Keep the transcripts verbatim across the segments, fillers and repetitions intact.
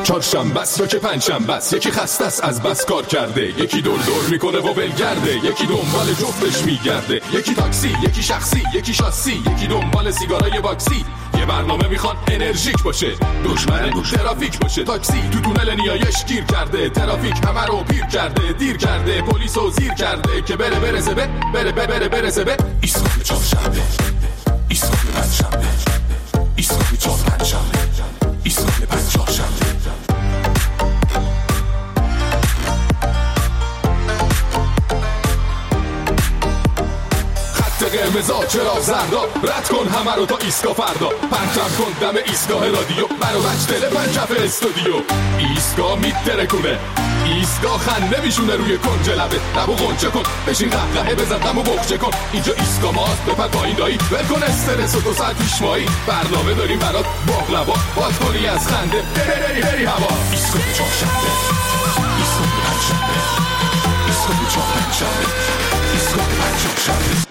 چهارشنبه است یا که پنجشنبه است، یکی خسته است از بس کار کرده، یکی دور دور میکنه و ولگرده، یکی دنبال جفتش میگرده، یکی تاکسی، یکی شخصی، یکی شاسی، یکی دنبال سیگارای باکسی. یه برنامه میخوان انرژیک باشه، دشمن ترافیک باشه. تاکسی تو تونل نیایش گیر کرده، ترافیک همه رو پیر کرده، دیر کرده، پلیسو زیر کرده که بره برسه به بره بره برسه به ایستگاه چهارشنبه، ایستگاه پنجشنبه، ایستگاه چهارشنبه، ایستگاه پنجشنبه. قرمزا چرا زردا، رد کن همه رو تا ایسکا فردا، پرچم کن دم ایستگاه رادیو، منو بچ دل پنجف استودیو. ایستگاه میترکونه، ایستگاه خنده میشونه روی کنج لبه، لبو غنچه کن بشین قهقهه بزن دمو بخچه کن. اینجا ایستگاه ماست بپر پایین دایی، ول کن استرس و دو ساعت پیش مایی، برنامه داریم برات باقلوا، باز کنی از خنده بری بری بری هوا. ایستگاه چهارشنبه، ایستگاه پنجشنبه، ایستگاه چهارشنبه، ایستگاه پنجشنبه.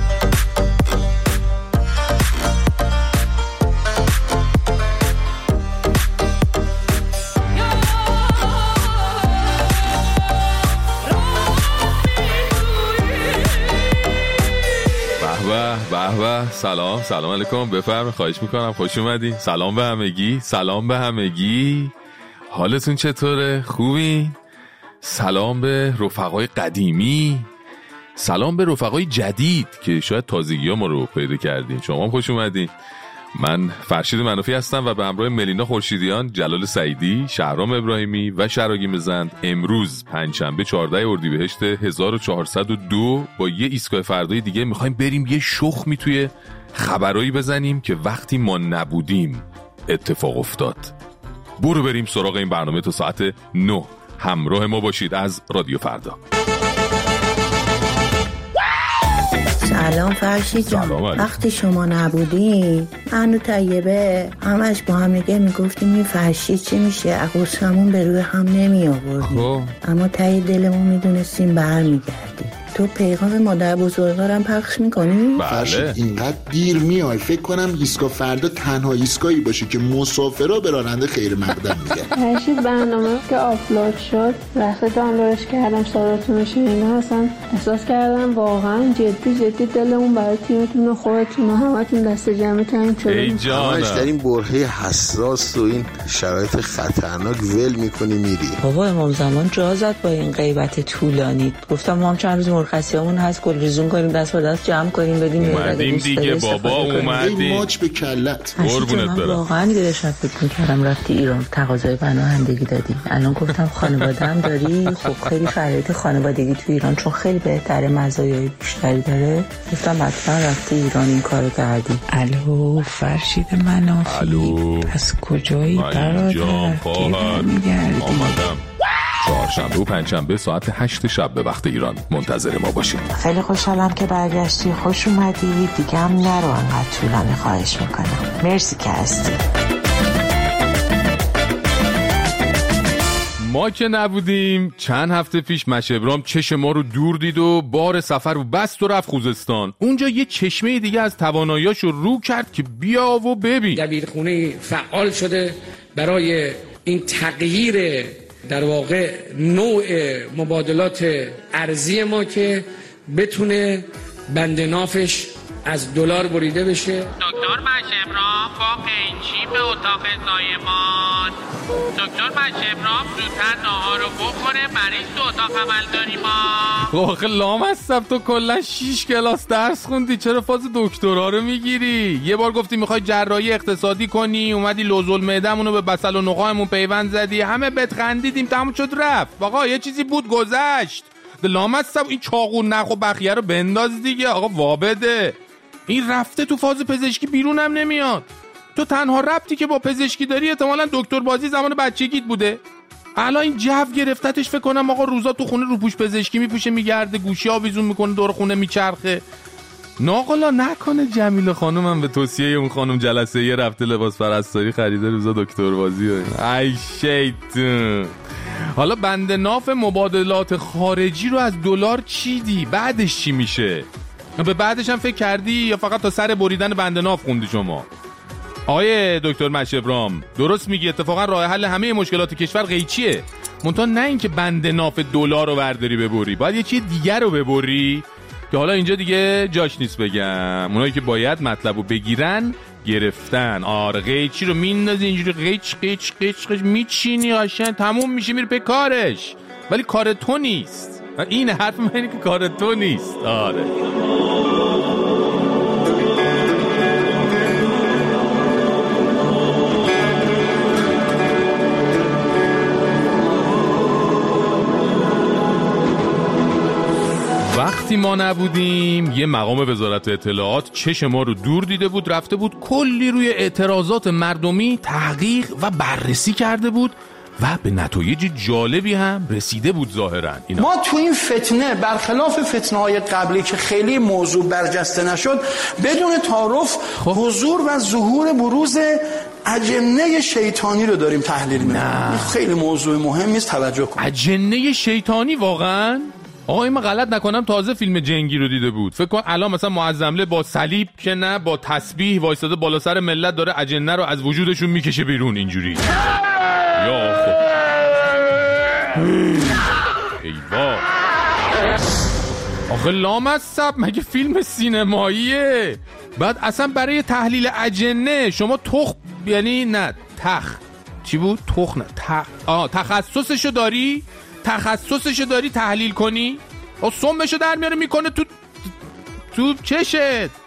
به به سلام سلام علیکم، بفرمایید، خواهش میکنم، خوش اومدین. سلام به همگی، سلام به همگی. حالتون چطوره؟ خوبی؟ سلام به رفقای قدیمی، سلام به رفقای جدید که شاید تازگی ها ما رو پیدا کردین. شما هم خوش اومدین. من فرشید منافی هستم و به همراه ملینا خورشیدیان، جلال سعیدی، شهرام ابراهیمی و شراگی مزند امروز پنجشنبه چهاردهم اردیبهشت هزار و چهارصد و دو با یه ایستگاه فردای دیگه میخوایم بریم یه شخمی توی خبرایی بزنیم که وقتی ما نبودیم اتفاق افتاد. برو بریم سراغ این برنامه تا ساعت نه. همراه ما باشید از رادیو فردا. سلام فرشید جان. وقتی شما نبودی من و طیبه همش با هم نگه میگفتیم این فرشید چی میشه، عقوسمون به روی هم نمی آوردیم، اما ته دلمون میدونستیم برمیگردی. تو پیغام مادر بزرگارم پخش میکنی؟ بله. اینقدر دیر میای، فکر کنم ایستگاه فردا تنها ایستگاهی باشه که مسافرها به راننده خیر مقدم میگن. فرشید برنامه که آپلود شد وقتی دانلودش کردم صداتون رو شنیدم، اصلا احساس کردم واقعا جدی جدی دلمون برای تیمتون و خودتون و همتون دست جمع تنگ شده. ای جانش در این برهه حساس و این شرایط خطرناک ول میکنی میری. بابا امام زمان جا زد با این غیبت طولانی. گفتم ما هم چند روز مرخصیامون هست گل ریزون کنیم، دست با دست جمع کنیم بدیم. اومدیم دیگه بابا، اومدیم. ماچ به کلت. قربونت برم. واقعا دیگه داشتم فکر می‌کردم رفتی ایران تقاضای پناهندگی دادی. الان گفتم خانواده‌ام داری، خب خیلی شرایط خانوادگی تو ایران چون خیلی بهتره، مزایای بیشتری داره. گفتم حتما رفتی ایران این کارو کردی. الو فرشید منافی. الو. از کجایی برادر؟ آمدم. چهارشنبه و پنجشنبه ساعت هشت شب به وقت ایران منتظر ما باشید. خیلی خوشحالم که برگشتی، خوش اومدی. دیگه هم نرو انقدر طولانی، خواهش میکنم. مرسی که هستی. ما که نبودیم چند هفته پیش مشبرام چش ما رو دور دید و بار سفر رو بست و رفت خوزستان. اونجا یه چشمه دیگه از تواناییاش رو رو کرد که بیا و ببین. دبیرخونه فعال شده برای این تغییر در واقع نوع مبادلات ارزی ما که بتونه بند نافش از دلار بریده بشه. دکتر مشبرام با قیچی به اتاق زایمان. دکتر مشبرام زودتر ناهار رو بخوره، مریض تو اتاق عمل داریم ما. آخه لام هستم، تو کلا شیش کلاس درس خوندی، چرا فاز دکترا رو میگیری؟ یه بار گفتی میخوای جراحی اقتصادی کنی، اومدی لوزول معده‌مون رو به بسل و نخاعمون پیوند زدی، همه بهت خندیدیم، تموم شد رفت. آقا یه چیزی بود گذشت. لام هستم این چاقو نخ و بخیه رو بنداز دیگه. آقا وابده این رفته تو فاز پزشکی بیرون هم نمیاد. تو تنها ربطی که با پزشکی داری احتمالاً دکتر بازی زمان بچگیت بوده. الان این جو گرفتتش، فکر کنم آقا روزا تو خونه روپوش پزشکی میپوشه، میگرده، گوشی آویزون میکنه، دور خونه میچرخه. ناقلا نکنه جمیله خانومم به توصیه اون خانم جلسه یه رفته لباس پرستاری خریده، روزا دکتر بازی. ای شیطون. حالا بند ناف مبادلات خارجی رو از دلار چیدی، بعدش چی میشه؟ به بعدش هم فکر کردی یا فقط تا سر بریدن بند ناف خوندی شما؟ آقای دکتر مشبرام درست میگی، اتفاقا راه حل همه مشکلات کشور قیچیه، منتها نه اینکه بند ناف دلار رو برداری ببری، باید یه چیز دیگر رو ببری که حالا اینجا دیگه جاش نیست بگم. اونایی که باید مطلب رو بگیرن گرفتن. آره قیچی رو میندازی اینجوری قیچ قیچ قیچ قیچ میچینی قشنگ تموم میشه میره به کارش، ولی کار تو نیست. این حرف من اینه که کار تو نیست. آره وقتی ما نبودیم یه مقام وزارت اطلاعات چش ما رو دور دیده بود، رفته بود کلی روی اعتراضات مردمی تحقیق و بررسی کرده بود و به نتایج جالبی هم رسیده بود ظاهراً. اینا ما تو این فتنه برخلاف فتنه‌های قبلی که خیلی موضوع برجسته نشد، بدون تعارف حضور و ظهور بروز اجنه شیطانی رو داریم تحلیل می‌کنیم. خیلی موضوع مهمی است، توجه کن. اجنه شیطانی واقعاً؟ آقا این من غلط نکنم تازه فیلم جنگی رو دیده بود. فکر کن الان مثلا معظمله با صلیب که نه با تسبیح وایساده بالا سر ملت داره اجنه رو از وجودشون میکشه بیرون اینجوری. یا خب ایوا آخه لامصب مگه فیلم سینماییه؟ بعد اصلا برای تحلیل اجنه شما تخ یعنی نه تخ چی بود؟ تخ نه تخ آه تخصصشو داری؟ تخصصشو داری تحلیل کنی؟ او سمشو در میاره میکنه تو تو چشت.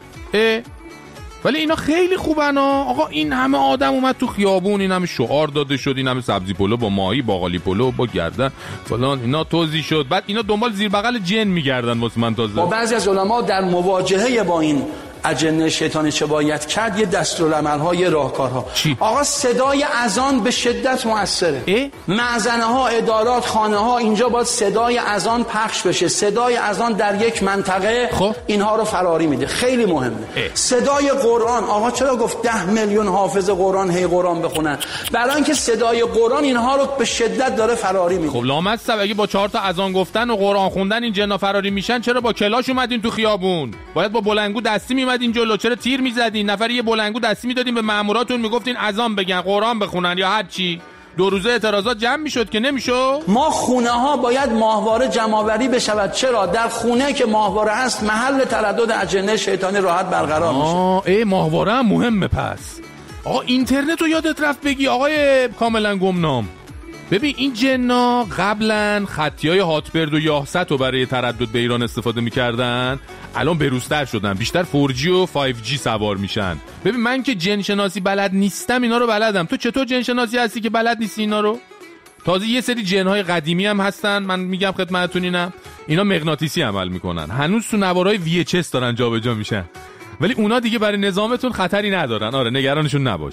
اه ولی اینا خیلی خوبن ها آقا. این همه آدم اومد تو خیابون، این همه شعار داده شد، این همه سبزی پلو با ماهی، باقالی پلو با گردن فلان اینا توضیح شد، بعد اینا دنبال زیر بغل جن میگردن واسه من تازه. با بعضی از علما در مواجهه با این اجنه شیطانی چه باید کرد، یه دستورالعمل‌ها، یه راهکارها. چی؟ آقا صدای اذان به شدت مؤثره. معزنه ها، ادارات، خانه ها، اینجا باید صدای اذان پخش بشه. صدای اذان در یک منطقه خب؟ اینها رو فراری میده، خیلی مهمه. اه. صدای قرآن، آقا چرا گفت ده میلیون حافظ قرآن هی قرآن بخونن؟ برای اینکه صدای قرآن اینها رو به شدت داره فراری میده. خب لامصب اگه با چهار تا اذان گفتن و قرآن خوندن این جنا فراری میشن، چرا با کلاش اومدین تو خیابون؟ باید با بلنگو دستی میمدین جلو، چرا تیر میزدین؟ نفر یه بلنگو دستی میدادین به ماموراتون میگفتین اذان بگن، قرآن بخونن یا هر چی. دو روزه اعتراضات جمع میشد که نمیشد. ما خونه ها باید ماهواره جمع‌آوری بشود. چرا؟ در خونه که ماهواره است محل تردد اجنه شیطانی راحت برقرار میشه. آه ای ماهواره هم مهمه. پس آقا اینترنت رو یادت رفت بگی آقای کاملا گمنام. ببین این جنا قبلا خطیای هاتبرد و یاهست رو برای تردد به ایران استفاده میکردن، الان بروزتر شدن، بیشتر فور جی و فایو جی سوار میشن. ببین من که جن شناسی بلد نیستم اینا رو بلدم. تو چطور جن شناسی هستی که بلد نیستی اینا رو؟ تازه یه سری جنهای قدیمی هم هستن، من میگم خدمتتون اینم اینا مغناطیسی عمل میکنن، هنوز تو نوارهای وی اچ اس دارن جابجا میشن، ولی اونا دیگه برای نظامتون خطری ندارن. آره نگرانشون نباش.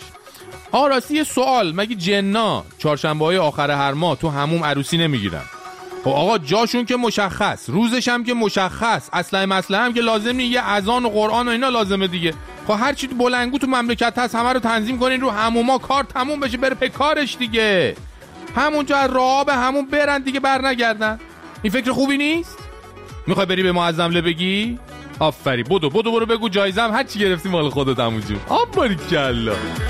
آ راستی یه سوال، مگه جنا چهارشنبه‌های آخر هر ماه تو حموم عروسی نمیگیرن؟ خب آقا جاشون که مشخص، روزش هم که مشخص، اصلا مسئله هم که لازم نیست، یه اذان و قرآن و اینا لازمه دیگه. خب هر چی تو بلنگو تو مملکت هست همه رو تنظیم کنین رو حموما، کار تموم بشه بره به کارش دیگه. همونجا راه به همون برن دیگه، بر نگردن. این فکر خوبی نیست؟ میخوای بری به معظمله بگی؟ آفری بدو بدو برو بگو جایزم هر چی گرفتی مال خودت عموجو. آفرین کلا.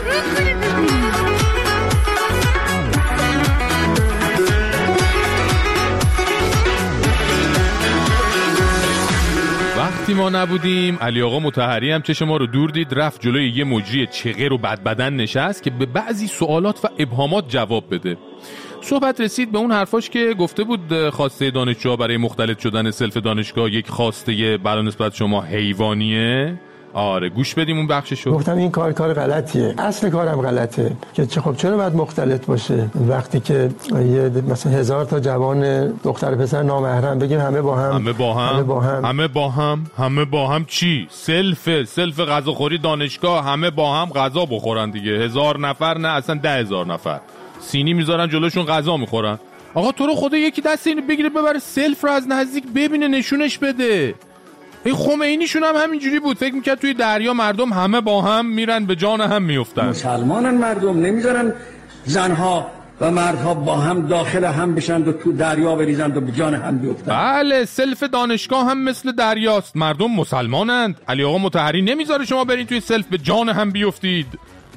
وقتی ما نبودیم علی آقا مطهری هم چشم ما رو دور دید، رفت جلوی یه مجری چغر و بدبدن نشست که به بعضی سوالات و ابهامات جواب بده. صحبت رسید به اون حرفاش که گفته بود خواسته دانشجوها برای مختلط شدن سلف دانشگاه یک خواسته برای نسبت شما حیوانیه. آره گوش بدیم اون بخششو. گفتم این کار کار غلطیه، اصل کارم غلطه که چه خب چرا باید مختلط باشه وقتی که یه مثلا هزار تا جوان دختر پسر نامحرم بگیم همه با هم همه با هم همه با هم همه با هم همه با هم چی؟ سلف سلف غذاخوری دانشگاه، همه با هم غذا بخورن دیگه. هزار نفر نه اصلا ده هزار نفر سینی میذارن جلوشون غذا میخورن. آقا تو رو خدا یکی دست اینو بگیره ببره سلف رو از نزدیک ببینه نشونش بده. این خمینیشون هم همینجوری بود، فکر میکرد توی دریا مردم همه با هم میرن به جان هم میافتن. مسلمانن مردم، نمیذارن زنها و مردها با هم داخل هم بشن و تو دریا بریزن و به جان هم بیفتن. بله سلف دانشگاه هم مثل دریاست، مردم مسلمانند. علی آقا مطهری نمیذاره شما برین توی سلف به جان هم بیفتید.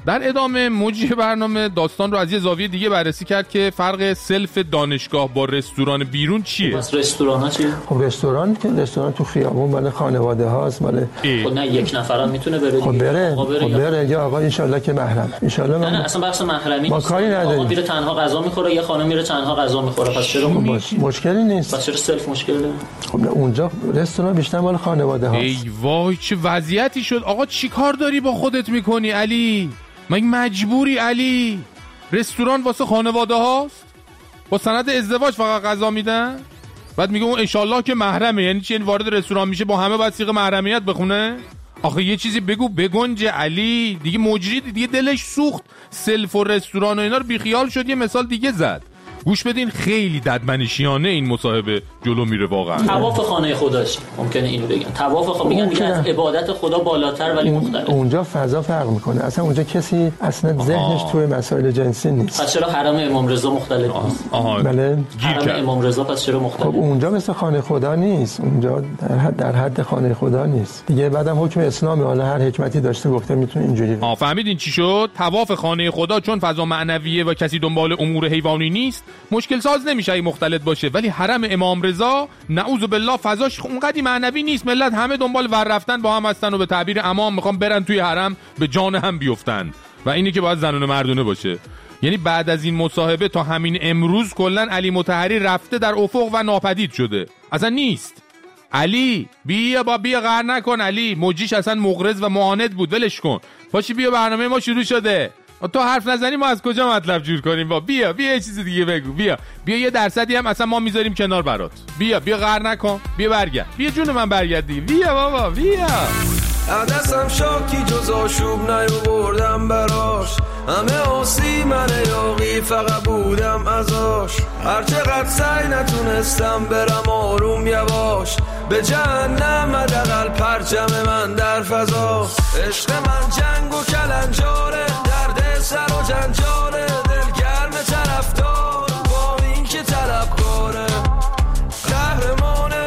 در ادامه مجری برنامه داستان رو از یه زاویه دیگه بررسی کرد که فرق سلف دانشگاه با رستوران بیرون چیه؟ پس رستوران ها چیه؟ خب رستوران که رستوران تو خیابون مال خانواده هاست، مال خب نه یک نفرم میتونه بره. خب بره بره خب بره یا آقا ان شاءالله که محرم ان شاءالله. نه نه اصلا بحث محرمی ما کاری نداریم. آقا میره تنها غذا میخوره یا خانم میره تنها غذا میخوره، پس چرا خب مشکلی نیست؟ پس چرا سلف مشکل داره؟ خب اونجا رستوران بیشتر مال خانواده هاست. ای وای چه وضعیتی شد. آقا چی کار داری با خودت میکنی علی؟ مگه مجبوری علی؟ رستوران واسه خانواده هاست؟ با سند ازدواج فقط غذا میدن؟ بعد میگه اون انشالله که محرمه. یعنی چی؟ وارد رستوران میشه با همه باید صیغه محرمیت بخونه؟ آخه یه چیزی بگو بگنج علی دیگه. مجری دیگه دلش سوخت، سلف و رستوران و اینا رو بیخیال شد، یه مثال دیگه زد. گوش بدین خیلی ددمنشیانه این مصاحبه جلو میره واقعا. طواف خانه خداش ممکنه اینو بگن، طواف خانه میگن دیگه از عبادت خدا بالاتر ولی مختلف. اونجا فضا فرق میکنه، اصلا اونجا کسی اصلا ذهنش توی مسائل جنسی نیست. پس چرا حرم امام رضا مختلف نیست؟ بله حرم امام رضا پس چرا مختلف؟ خب اونجا مثل خانه خدا نیست، اونجا در حد در حد خانه خدا نیست دیگه. بعدم حکم اسلامی، حالا هر حکمتی داشته گفته میتونه اینجوری. آ فهمیدین چی شد؟ طواف خانه خدا چون فضا معنویه و کسی دنبال امور حیوانی نیست مشکل ساز نمیشه ای مختلط باشه، ولی حرم امام رضا نعوذ بالله فضاش اونقدی معنوی نیست. ملت همه دنبال ور رفتن با هم هستن و به تعبیر امام میخوان برن توی حرم به جان هم بیفتن و اینی که باید زنونه مردونه باشه. یعنی بعد از این مصاحبه تا همین امروز کلا علی مطهری رفته در افق و ناپدید شده، اصلا نیست. علی بیا با بیا غر نکن علی، موجیش اصلا مغرض و معاند بود، ولش کن. پاشی بیا برنامه ما شروع شده. تو حرف نزنی ما از کجا مطلب جور کنیم؟ با بیا بیا یه چیز دیگه بگو. بیا بیا یه درصدی هم اصلا ما میذاریم کنار برات. بیا بیا غر نکن، بیا برگرد، بیا جون من برگرد دیگه. بیا بابا بیا. دستم شاکی جز آشوب نیاوردم براش، همه آسی من یاقی فقط بودم ازاش. هر چقدر سعی نتونستم برم آروم یواش، به جهنم حداقل پرچم من در فضاست. عشق من جنگ و کلنجاره، درد سر و جنجاله، دلگرم طرفدار با این که طلبکاره، قهرمانه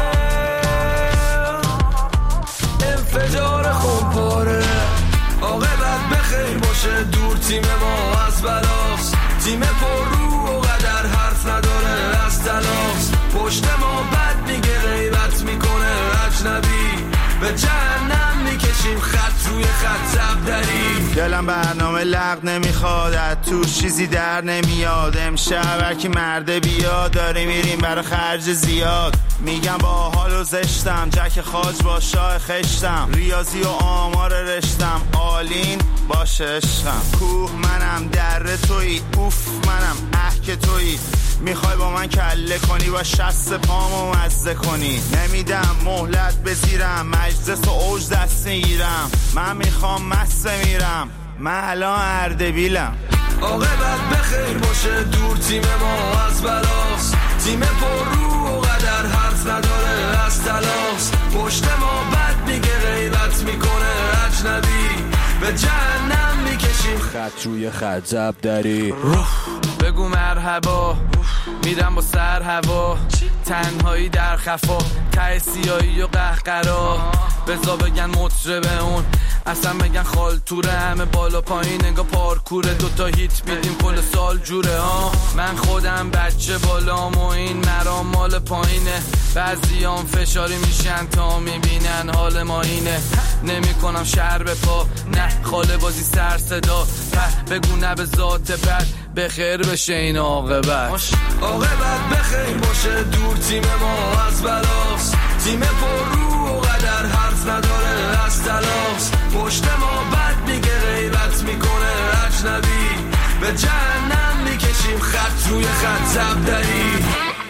انفجار خونپاره. عاقبت بخیر باشه دور تیم ما از بلاست، تیم پر رو و قدر حرف نداره از تلاست. پشت ما بد میگه غیبت میکنه اجنبی، به جهنم میکشیم خط روی خط زبدری. دلم برنامه لغ نمیخواد، از تو چیزی در نمیاد. امشب هرکی مرده بیاد، داری میریم برای خرج زیاد. میگم با حال و زشتم، جک خاج با شاه خشتم، ریاضی و آمار رشتم، آلین باشه عشقم. کوه منم در توی، اوف منم اه که توی. میخوای با من کله کنی و شست پامو مزه کنی، نمیدم مهلت بزیرم، مجلس و اوج دست میگیرم. من میخوام مسته میرم، من الان اردبیلم. عاقبت بخیر باشه دور تیم ما از بلاست، تیم پر رو و قدر حرف نداره از تلاست. پشت ما بد میگه غیبت میکنه اجنبی، به جهنم میکشیم خط روی خط زبدری. بگو مرحبا میرم با سر هوا، تنهایی در خفا، ته سیاهی و قهقرا. بزا بگن مطربه اون، اصلا بگن خالتوره، همه بالا پایین انگا پارکوره. دوتا هیت میدیم کل سال جوره ها. من خودم بچه بالام و این مرام مال پایینه، بعضیام فشاری میشن تا میبینن حال ما اینه. نمی کنم شهر به پا، نه خاله بازی سر صدا، بگو نه به ذات بد، به خیر بشه این عاقبت. عاقبت بخیر باشه دور تیم ما از بلاست، تیم پر رو و قدر حرف نداره از تلاست. پشت ما بد میگه غیبت میکنه اجنبی، به جهنم میکشیم خط روی خط زبدری.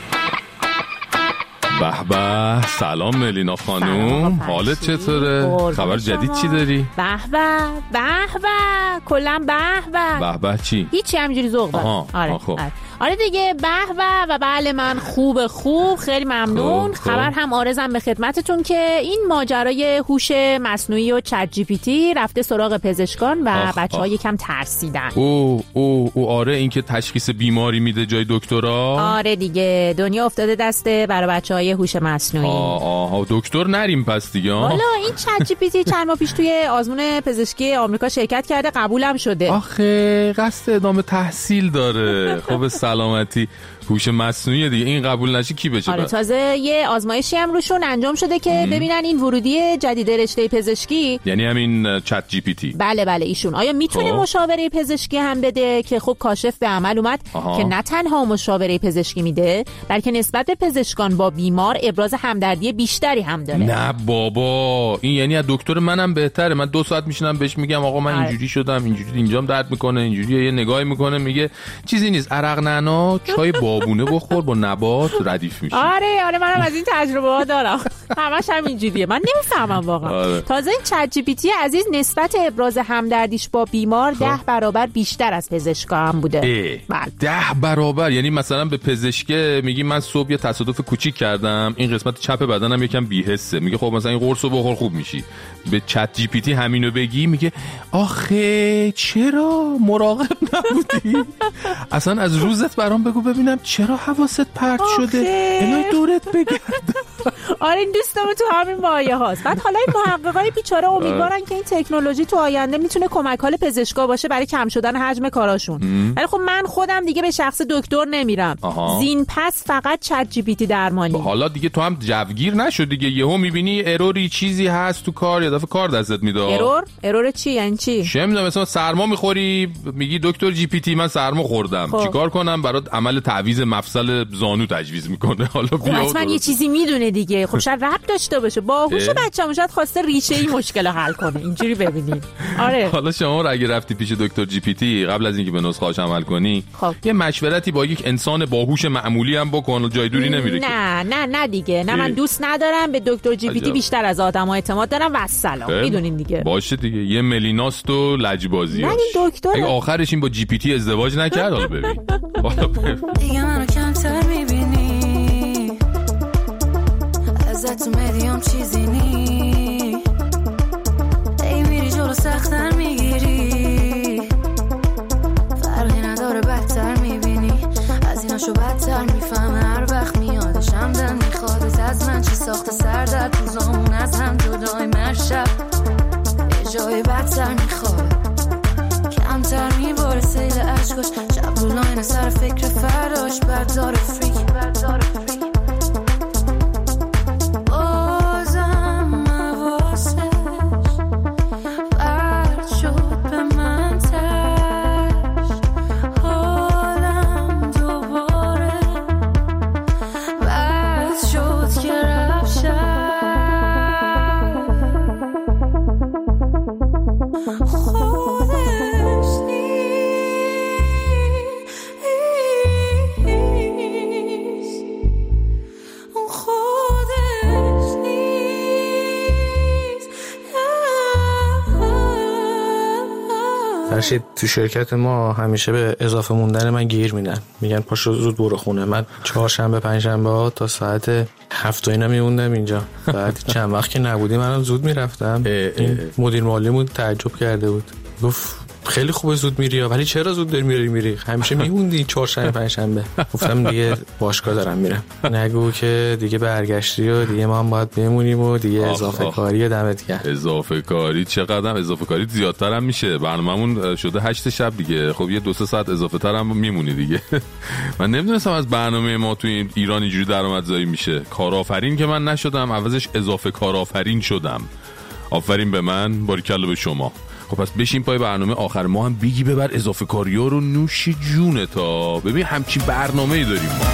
به به، سلام ملینا خانوم، حالت چطوره؟ خبر جدید چی داری؟ به به به به، کلا به به به به چی؟ هیچی، همینجوری ذوق دارم. آره. آره. آره دیگه. به به و بله من خوب خوب خیلی ممنون. خوب. خبر هم عارضم به خدمتتون که این ماجرای هوش مصنوعی و چت جی پی تی رفته سراغ پزشکان و بچه‌ها یکم ترسیدن. او او او آره این که تشخیص بیماری میده جای دکترا. آره دیگه دنیا افتاده دسته برای بچه‌های هوش مصنوعی. آه آه دکتر نریم پس دیگه. حالا این چت جی پی تی چند ماه پیش توی آزمون پزشکی آمریکا شرکت کرده، قبولم شده. آخه قصد ادامه تحصیل داره. خب سلامتی هوش مصنوعی دیگه، این قبول نشه کی بشه؟ آره تازه یه آزمایشی هم روشون انجام شده که ام. ببینن این ورودی جدید رشته پزشکی، یعنی همین چت جی پی تی، بله بله ایشون آیا میتونه خب. مشاوره پزشکی هم بده؟ که خب کاشف به عمل اومد آها. که نه تنها مشاوره پزشکی میده بلکه نسبت به پزشکان با بیمار ابراز همدردی بیشتری هم داره. نه بابا این یعنی از دکتر منم بهتره. من دو ساعت میشینم بهش میگم آقا من آره. اینجوری شدم، اینجوری اینجام درد میکنه، اینجوری یه نگاهی میکنه میگه چیزی نیست، عرق نعنا چای بابونه بخور با نبات ردیف میشه. آره آره منم از این تجربه ها دارم. همش هم اینجوریه. من نمیفهمم واقعا. آره. تازه این چت جی پی تی عزیز نسبت ابراز همدردیش با بیمار ده برابر بیشتر از پزشکا هم بوده. بله ده برابر. یعنی مثلا به پزشک میگی من صبح یه تصادف کوچیک کردم، این قسمت چپ بدنم یکم بی‌حسه، میگه خب مثلا این قرصو بخور خوب میشی. به چت جی پی تی همینو بگی میگه آخه چرا مراقب نبودی؟ اصلا از روزت برام بگو ببینم چرا حواست پرت شده، اینای دورت بگرد. آره این دوستم تو همین مایه هاست. بعد حالا این محققای بیچاره امیدوارن که این تکنولوژی تو آینده میتونه کمک حال پزشکا باشه برای کم شدن حجم کاراشون. ولی خب من خودم دیگه به شخص دکتر نمیرم. آها. زین پس فقط چت جی پی تی درمانی. حالا دیگه تو هم جوگیر نشو دیگه، یهو میبینی اروری چیزی هست تو کار، یه دفعه کار دستت میده. ارور؟ ارور چی یعنی چی؟ چه میدونم مثلا سرما میخوری میگی دکتر جی پی تی من سرما خوردم، خب. چیکار کنم؟ برات عمل تعویض مفصل زانو تجویز میکنه. حالا بیا حتما یه چیزی میدونه دیگه. خب شاید ربط داشته باشه باهوش بچه‌مون، شاید خواسته ریشه این مشکل حل کنه. اینجوری ببینید. آره حالا شما رو اگه رفتی پیش دکتر جی پی تی قبل از اینکه به نسخه‌اش عمل کنی خب. یه مشورتی با یک انسان باهوش معمولی هم بکن، جای دوری نمیره. نه نه نه دیگه نه من دوست ندارم. به دکتر جی پی تی بیشتر از آدم‌ها اعتماد دارم و السلام. میدونین دیگه. باشه دیگه یه ملیناست و لجبازی. نه دکتر اگه آخرش این با جی پی تی ازدواج نکرد حالا ببین. حالا ببین. دیگه منو کمتر می‌بینی. ازت میدیم چیزی نی. ای میری جلو سخت‌تر میگیری. فرقی نداره بدتر میبینی. از ایناشو بدتر میفهمه هر وقت میادشم دن میخواد از من چی ساخته سردر روزامون از هم جدای مرشب یه جای بدتر میخواد کمتر میباره سیل عشقاش شب رو لاین سر فکر فرداش بردار فریک بردار فریک بازم مواسش برد شد به من تش حالم دوباره بد شد که رفت شد فرشید تو شرکت ما همیشه به اضافه موندن من گیر میدن، میگن پاشو زود برو خونه. من چهارشنبه پنجشنبه ها تا ساعت هفت و اینا میموندم اینجا. بعد چند وقت که نبودی منم زود میرفتم. این مدیر مالیمون تعجب کرده بود، گفت خیلی خوبه زود میری ولی چرا زود داری میری میری همیشه میموندی چهارشنبه پنجشنبه. گفتم دیگه باشگاه دارم میرم. نگو که دیگه برگشتی و دیگه ما هم باید بمونیم و دیگه آخ اضافه آخ. کاری دمت گرم. اضافه کاری چقدر اضافه کاری زیادتر هم میشه. برنامه‌مون شده هشت شب دیگه، خب یه دو سه ساعت اضافه تر هم میمونی دیگه. من نمیدونستم از برنامه ما تو ایران اینجوری درآمدزایی میشه. کارآفرین که من نشدم، عوضش اضافه کارآفرین شدم. آفرین به من، باریکلا به شما. خب پس بشین پای برنامه آخر ما هم بگی ببر اضافه کاری‌ها رو نوش جونه تا ببین همچین برنامه‌ای داریم ما.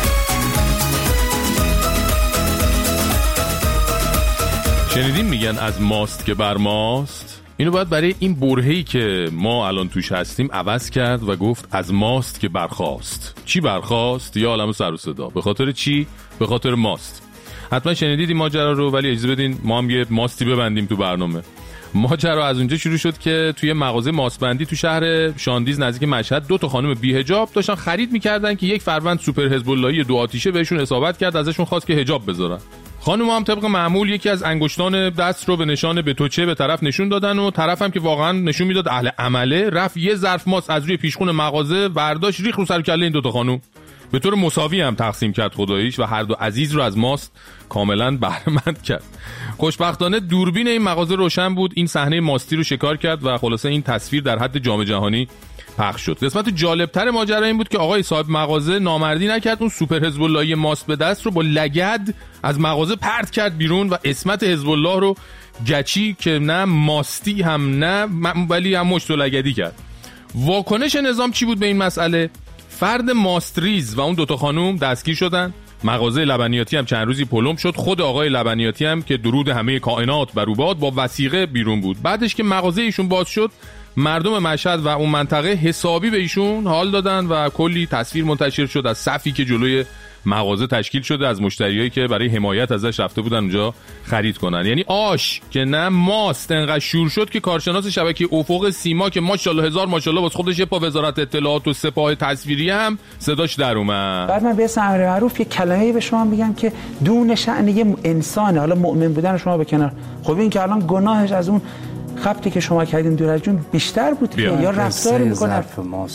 شنیدیم میگن از ماست که بر ماست. اینو باید برای این برهه‌ای که ما الان توش هستیم عوض کرد و گفت از ماست که برخاست. چی برخاست؟ یا عالم سر و صدا. به خاطر چی؟ به خاطر ماست. حتما شنیدید این ماجرا رو، ولی اجازه بدین ما هم یه ماستی ببندیم تو برنامه. ماجرا از اونجا شروع شد که توی مغازه ماسبندی تو شهر شاندیز نزدیک مشهد دو تا خانم بی‌حجاب داشتن خرید می‌کردن که یک فروند سوپر حزب اللهی دو آتیشه بهشون اصابت کرد، ازشون خواست که حجاب بذارن. خانم هم طبق معمول یکی از انگشتان دست رو به نشان به تو چه به طرف نشون دادن و طرفم که واقعا نشون میداد اهل عمله، رفت یه ظرف ماست از روی پیشخون مغازه برداشت ریخ رو سر کله این دو تا خانم. به طور مساوی هم تقسیم کرد خداییش و هر دو عزیز رو از ماست کاملا بهره مند کرد. خوشبختانه دوربین این مغازه روشن بود، این صحنه ماستی رو شکار کرد و خلاصه این تصویر در حد جام جهانی پخش شد. قسمت جالبتر ماجرا این بود که آقای صاحب مغازه نامردی نکرد، اون سوپر حزب اللهی ماست به دست رو با لگد از مغازه پرت کرد بیرون و اسمت حزب الله رو گچی که نه ماستی هم نه ولی هم مشت و لگدی کرد. واکنش نظام چی بود به این مسئله؟ فرد ماستریز و اون دوتا خانوم دستگیر شدن، مغازه لبنیاتی هم چند روزی پلم شد، خود آقای لبنیاتی هم که درود همه کائنات بر او باد با وثیقه بیرون بود. بعدش که مغازه ایشون باز شد، مردم مشهد و اون منطقه حسابی به ایشون حال دادن و کلی تصویر منتشر شد از صفی که جلوی مغازه تشکیل شده از مشتریایی که برای حمایت ازش رفته بودن اونجا خرید کنن. یعنی آش که نه ماست انقدر شور شد که کارشناس شبکه افق سیما که ماشاءالله هزار ماشاءالله واسه خودش پا وزارت اطلاعات و سپاه تصویری هم صداش در اومد. بعد من به اسم امر معروف یه کلمه‌ای به شما میگم که دون شأن یه انسانه، حالا مؤمن بودن شما به کنار، خب این که الان گناهش از اون خبتی که شما کردین دور از جون بیشتر بود که یا رفتار میکنه.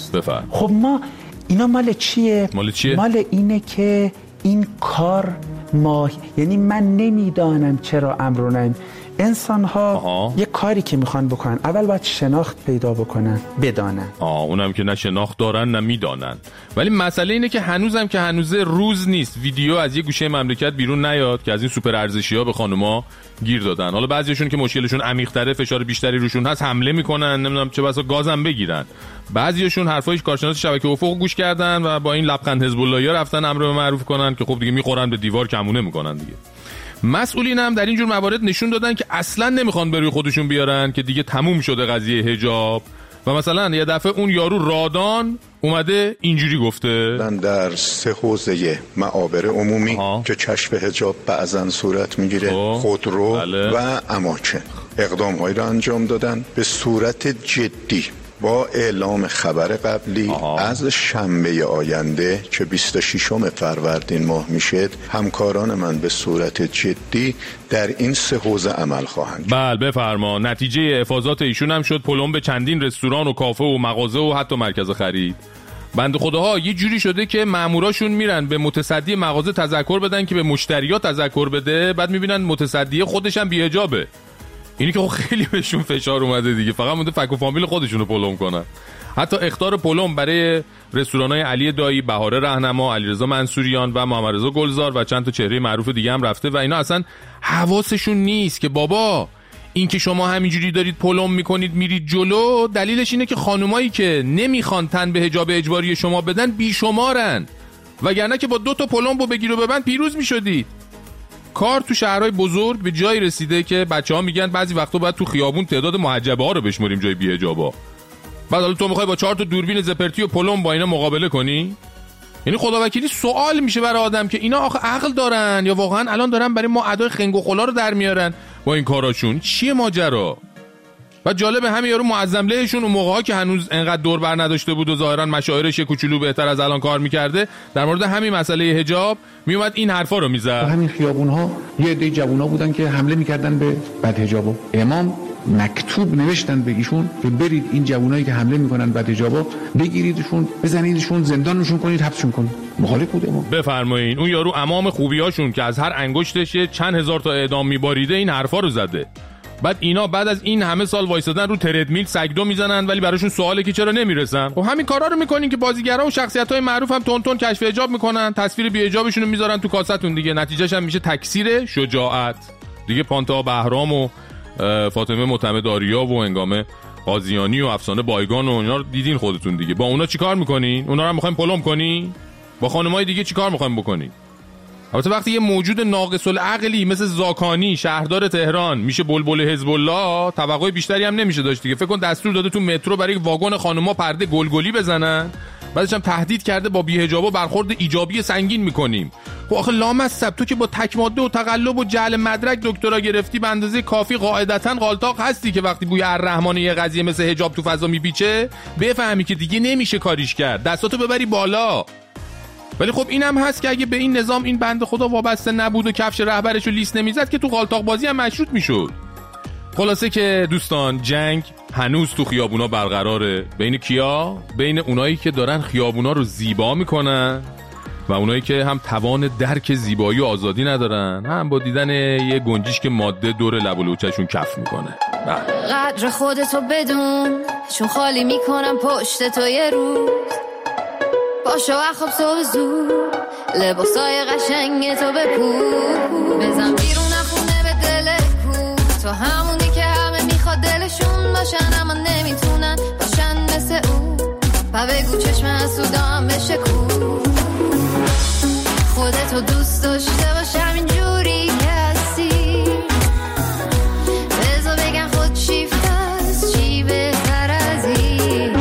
خب ما اینا مال چیه؟ مال چیه؟ مال اینه که این کار ما، یعنی من نمیدانم چرا امر و نهی. انسان ها یه کاری که میخوان بکنن اول باید شناخت پیدا بکنن، بدانن. آه اونم که نه شناخت دارن نه میدانن. ولی مسئله اینه که هنوزم که هنوزه روز نیست ویدیو از یه گوشه مملکت بیرون نیاد که از این سوپر ارزشی‌ها به خانوما گیر دادن. حالا بعضیشون که مشکلشون عمیق‌تره، فشار بیشتری روشون هست، حمله میکنن، نمیدونم چه بسا گازم بگیرن. بعضیشون حرفای کارشناس شبکه افق گوش کردن و با این لبخند حزب اللهیا رفتن امر به معروف کنن که خب دیگه میخورن به دیوار، کمونه میکنن دیگه. مسئولین هم در این جور موارد نشون دادن که اصلا نمیخوان به روی خودشون بیارن که دیگه تموم شده قضیه حجاب و مثلا یه دفعه اون یارو رادان اومده اینجوری گفته در سه حوزه معابر عمومی آها. که کشف حجاب بعضن صورت میگیره، خودرو بله. و اماکن اقدام‌هایی را انجام دادن به صورت جدی با اعلام خبر قبلی آها. از شنبه آینده که بیست و ششم فروردین ماه میشه، همکاران من به صورت جدی در این سه حوزه عمل خواهند. بله بفرما. نتیجه افاضات ایشون هم شد پلم به چندین رستوران و کافه و مغازه و حتی مرکز خرید. بنده خداها یه جوری شده که ماموراشون میرن به متصدی مغازه تذکر بدن که به مشتریات تذکر بده، بعد میبینن متصدی خودش هم بی‌حجابه. اینی که خیلی بهشون فشار اومده دیگه، فقط مونده فک و فامیل خودشونو پلم کنن. حتی اخطار پلم برای رستورانای علی دایی، بهاره راهنما، علیرضا منصوریان و محمد رضا گلزار و چند تا چهره معروف دیگه هم رفته و اینا اصلا حواسشون نیست که بابا این که شما همینجوری دارید پلم میکنید میرید جلو، دلیلش اینه که خانومایی که نمیخوان تن به حجاب اجباری شما بدن بیشمارن، وگرنه که با دو تا پلم رو بگیر و ببند پیروز میشدید. کار تو شهرهای بزرگ به جایی رسیده که بچه‌ها میگن بعضی وقتا باید تو خیابون تعداد محجبه ها رو بشمریم جای بی‌حجابا. بعد حالا تو میخوای با چهار تا دوربین زپرتی و پلم با اینا مقابله کنی؟ یعنی خداوکیلی سوال میشه برای آدم که اینا آخه عقل دارن یا واقعا الان دارن برای ما ادای خنگ و خلا رو در میارن با این کاراشون؟ چیه ماجرا؟ و جالب همین یارو معظم لهشون اون موقع‌ها که هنوز انقدر دور بر نداشته بود و ظاهرا مشاعرش یه کوچولو بهتر از الان کار میکرده، در مورد همین مسئله حجاب میومد این حرفا رو میزد. همین خیابون‌ها یه عده جوونا بودن که حمله میکردن به بدحجابا. امام مکتوب نوشتن به ایشون که برید این جوونایی که حمله میکنن بدحجابا بگیریدشون، بزنیدشون، زندانشون کنید، حبسشون کنید. مخالف بود امام. بفرمایین. اون یارو امام خوبیاشون که از هر انگشتش چند هزار تا اعدام میباریده این حرفا رو زده. بعد اینا بعد از این همه سال وایسادن رو تردمیل سگدو میزنن ولی براشون سواله که چرا نمیرسن. خب همین کارا رو میکنین که بازیگرا و شخصیت‌های معروف هم تون تون کشف حجاب میکنن، تصویر بی حجابشون رو میذارن تو کاستون دیگه. نتیجهش هم میشه تکثیر شجاعت دیگه. پانتا بهرام و فاطمه معتمدآریا و هنگامه قاضیانی و افسانه بایگان و اینا رو دیدین خودتون دیگه. با اونا چیکار میکنین؟ اونا رو هم میخواین پلم کنین؟ با خانمای دیگه چیکار میخواین بکنین؟ البته وقتی یه موجود ناقص العقلی مثل زاکانی شهردار تهران میشه بلبل حزب الله، توقع بیشتری هم نمیشه داشت دیگه. فکر کن دستور داده تو مترو برای واگن خانوما پرده گلگلی بزنن، بعدش هم تهدید کرده با بی‌حجابا برخورد ایجابی سنگین میکنیم. خب آخه لامصب تو که با تک ماده و تقلب و جعل مدرک دکترا گرفتی به اندازه کافی قاعدتاً غالطاق هستی که وقتی بوی الرحمن یه قضیه مثل حجاب تو فضا میپیچه بفهمی که دیگه نمیشه کاریش کرد، دستاتو ببری بالا. ولی خب اینم هست که اگه به این نظام این بنده خدا وابسته نبود و کفش رهبرشو لیست نمیزد که تو غالطاق بازی هم مشروط میشد. خلاصه که دوستان جنگ هنوز تو خیابونا برقراره. بین کیا؟ بین اونایی که دارن خیابونا رو زیبا میکنن و اونایی که هم توان درک زیبایی و آزادی ندارن، هم با دیدن یه گنجیش که ماده دور لب و لوچه‌شون کف میکنه. قدر خودتو بدون، چون خالی میکنم پشت تو یه روز. باشو اخواب صبح زود، لباسای قشنگ تو بپوش. بزن بیرون خونه به دل کو، تو همونی که همه میخواد دلشون باشن اما نمیتونن باشن مثل اون. و بگو چشم حسودام بشه کو، خودتو دوست داشته باش همینجوری که هستی. بذار بگن خود شیفت است چی بهتر از این.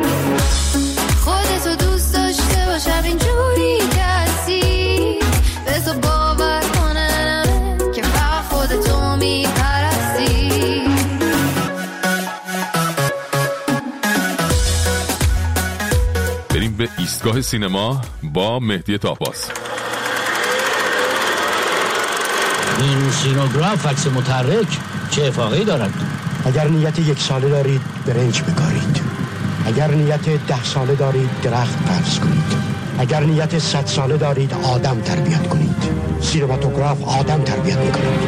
خودتو دوست داشته باش همینجوری که هستی. بذار باور کنن که فقط خودتو میپرستی. بریم به ایستگاه سینما با مهدی تاپاس. این سینوگراف عکس متحرک چه افاقه‌ای دارد؟ اگر نیت یک ساله دارید برنج بکارید، اگر نیت ده ساله دارید درخت فرض کنید، اگر نیت صد ساله دارید آدم تربیت کنید. سینماتوگراف آدم تربیت میکنید.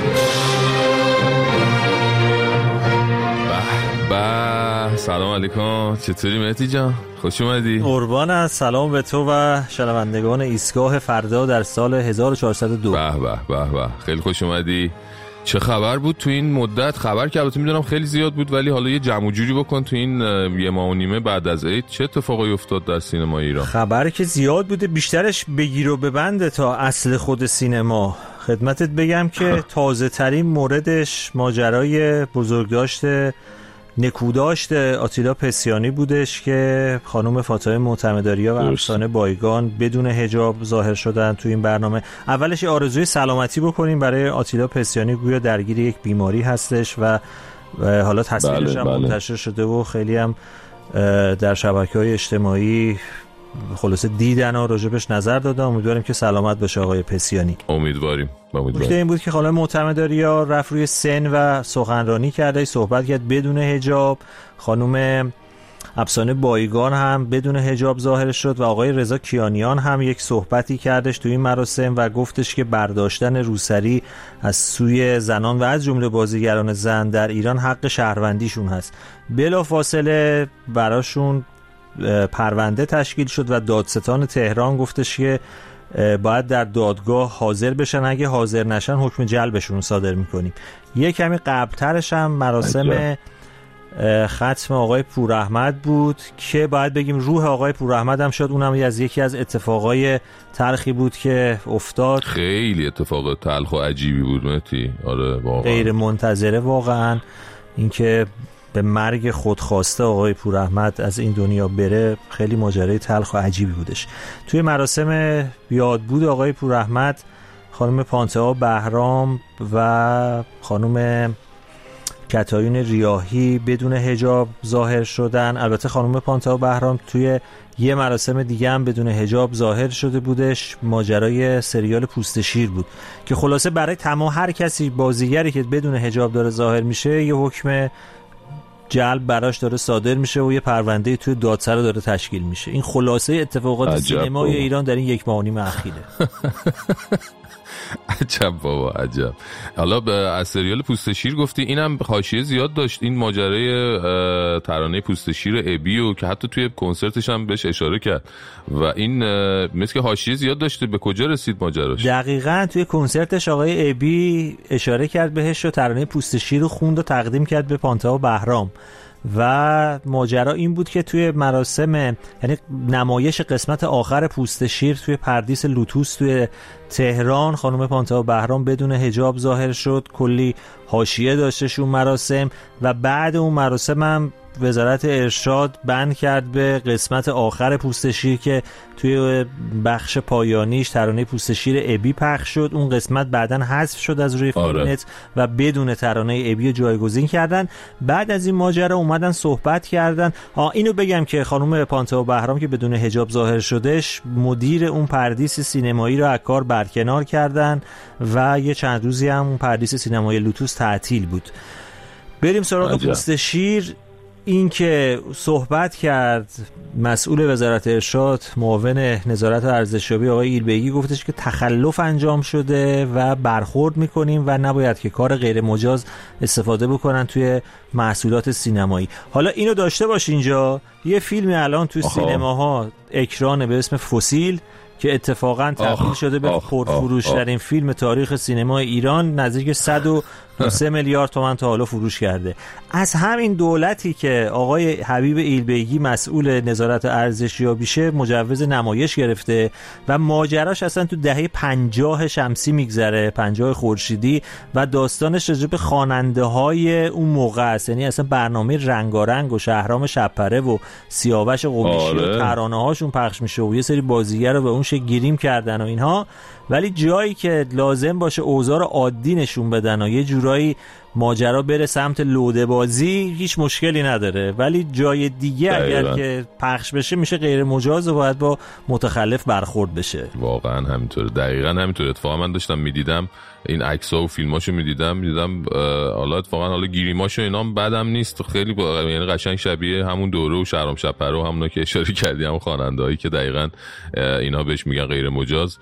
به به، سلام علیکم، چطوری مهدی جان؟ خوش اومدی. قربان از سلام به تو و شنوندگان ایستگاه فردا در سال هزار و چهارصد و دو. به به به به، خیلی خوش اومدی. چه خبر بود تو این مدت؟ خبر که البته میدونم خیلی زیاد بود ولی حالا یه جمع و جوری بکن تو این یه ماه و نیمه بعد از عید چه اتفاقی افتاد در سینما ایران؟ خبر که زیاد بوده، بیشترش بگیر و ببنده تا اصل خود سینما. خدمتت بگم که تازه ترین موردش ماجرای بزرگداشت نکوداشت آتیلا پسیانی بودش که خانم فاطمه معتمداریا و افسانه بایگان بدون حجاب ظاهر شدن تو این برنامه. اولش آرزوی سلامتی بکنیم برای آتیلا پسیانی، گویا درگیر یک بیماری هستش و حالا تصویرش هم منتشر شده و خیلی هم در شبکه‌های اجتماعی خلاصه دیدن و راجبش نظر دادن. امیدواریم که سلامت بشه آقای پسیانی. امیدواریم. امیدواریم. این بود که خانم معتمداریا رفت روی سن و سخنرانی کرده، صحبت کرد بدون حجاب. خانم افسانه بایگان هم بدون حجاب ظاهر شد و آقای رضا کیانیان هم یک صحبتی کردش تو این مراسم و گفتش که برداشتن روسری از سوی زنان و از جمله بازیگران زن در ایران حق شهروندیشون هست. بلافاصله براشون پرونده تشکیل شد و دادستان تهران گفتش که باید در دادگاه حاضر بشن، اگه حاضر نشن حکم جلبشون صادر میکنیم. یه کمی قبلترش هم مراسم ختم آقای پوراحمد بود که باید بگیم روح آقای پوراحمد هم شد، اونم از یکی از اتفاقای تلخی بود که افتاد. خیلی اتفاق تلخ و عجیبی بود مهدی. آره واقعا غیر منتظره واقعا اینکه به مرگ خودخواسته آقای پوراحمد از این دنیا بره خیلی ماجرای تلخ و عجیبی بودش. توی مراسم یادبود آقای پوراحمد خانم پانتئا بهرام و خانم کتایون ریاحی بدون حجاب ظاهر شدن. البته خانم پانتئا بهرام توی یه مراسم دیگه هم بدون حجاب ظاهر شده بودش، ماجرای سریال پوست شیر بود که خلاصه برای تمام هر کسی بازیگری که بدون حجاب داره ظاهر میشه یه حکم جلب براش داره صادر میشه و یه پرونده توی دادسرا داره تشکیل میشه. این خلاصه اتفاقات سینمای ایران در این یک ماه و نیم اخیره. عجب بابا عجب. حالا به از سریال پوست شیر گفتی، اینم حاشیه زیاد داشت این ماجرای ترانه پوست شیر ابیو که حتی توی کنسرتش هم بهش اشاره کرد و این مثل که حاشیه زیاد داشته. به کجا رسید ماجراش؟ دقیقاً توی کنسرتش آقای ابی اشاره کرد بهش و ترانه پوست شیر رو خوند و تقدیم کرد به پانتئا بهرام و ماجرا این بود که توی مراسم یعنی نمایش قسمت آخر پوست شیر توی پردیس لوتوس توی تهران خانم پانتئا بهرام بدون حجاب ظاهر شد. کلی حاشیه داشتش اون مراسم و بعد اون مراسم هم وزارت ارشاد بند کرد به قسمت آخر پوست شیر که توی بخش پایانیش ترانه پوست شیر ابی پخش شد. اون قسمت بعداً حذف شد از روی فیلمنت و بدون ترانه ابی جایگزین کردن. بعد از این ماجرا اومدن صحبت کردن. آ اینو بگم که خانم پانتئو بهرام که بدون حجاب ظاهر شدش، مدیر اون پردیس سینمایی رو از کار برکنار کردن و یه چند روزی هم اون پردیس سینمایی لوتوس تعطیل بود. بریم سراغ پوست شیر. این که صحبت کرد مسئول وزارت ارشاد معاون نظارت ارزشیابی آقای ایلبگی، گفتش که تخلف انجام شده و برخورد میکنیم و نباید که کار غیر مجاز استفاده بکنن توی محصولات سینمایی. حالا اینو داشته باش، اینجا یه فیلمی الان توی سینماها اکرانه به اسم فسیل که اتفاقا تبدیل شده به پرفروش‌ترین فیلم تاریخ سینما ایران، نزدیک صد و سه میلیارد تومان تا حالا فروش کرده. از همین دولتی که آقای حبیب ایلبگی مسئول نظارت ارزشیابیشه مجوز نمایش گرفته و ماجراش اصلا تو دهه پنجاه شمسی میگذره، پنجاه خورشیدی، و داستانش راجع به خواننده های اون موقع است. یعنی اصلا برنامه رنگارنگ و شهرام شبپره و سیاوش قمیشی و ترانه هاشون پخش میشه و یه سری بازیگر رو به اون شکل گیریم کردن و اینها، ولی جایی که لازم باشه اوضاع رو عادی نشون بدن و یه جورایی ماجرا بره سمت لوده بازی، هیچ مشکلی نداره، ولی جای دیگه دقیقا. اگر که پخش بشه میشه غیر مجاز و باید با متخلف برخورد بشه. واقعا همینطوره، دقیقاً همینطوره. اتفاقا من داشتم میدیدم این عکس‌ها و فیلماشو میدیدم میدیدم حالا اتفاقا حالا گیریماشو اینام بدم نیست، خیلی یعنی قشنگ شبیه همون دوره و شهرام شبپره و همونا که اشاره کردی، هم خواننده‌ای که دقیقاً اینا بهش میگن غیر مجاز.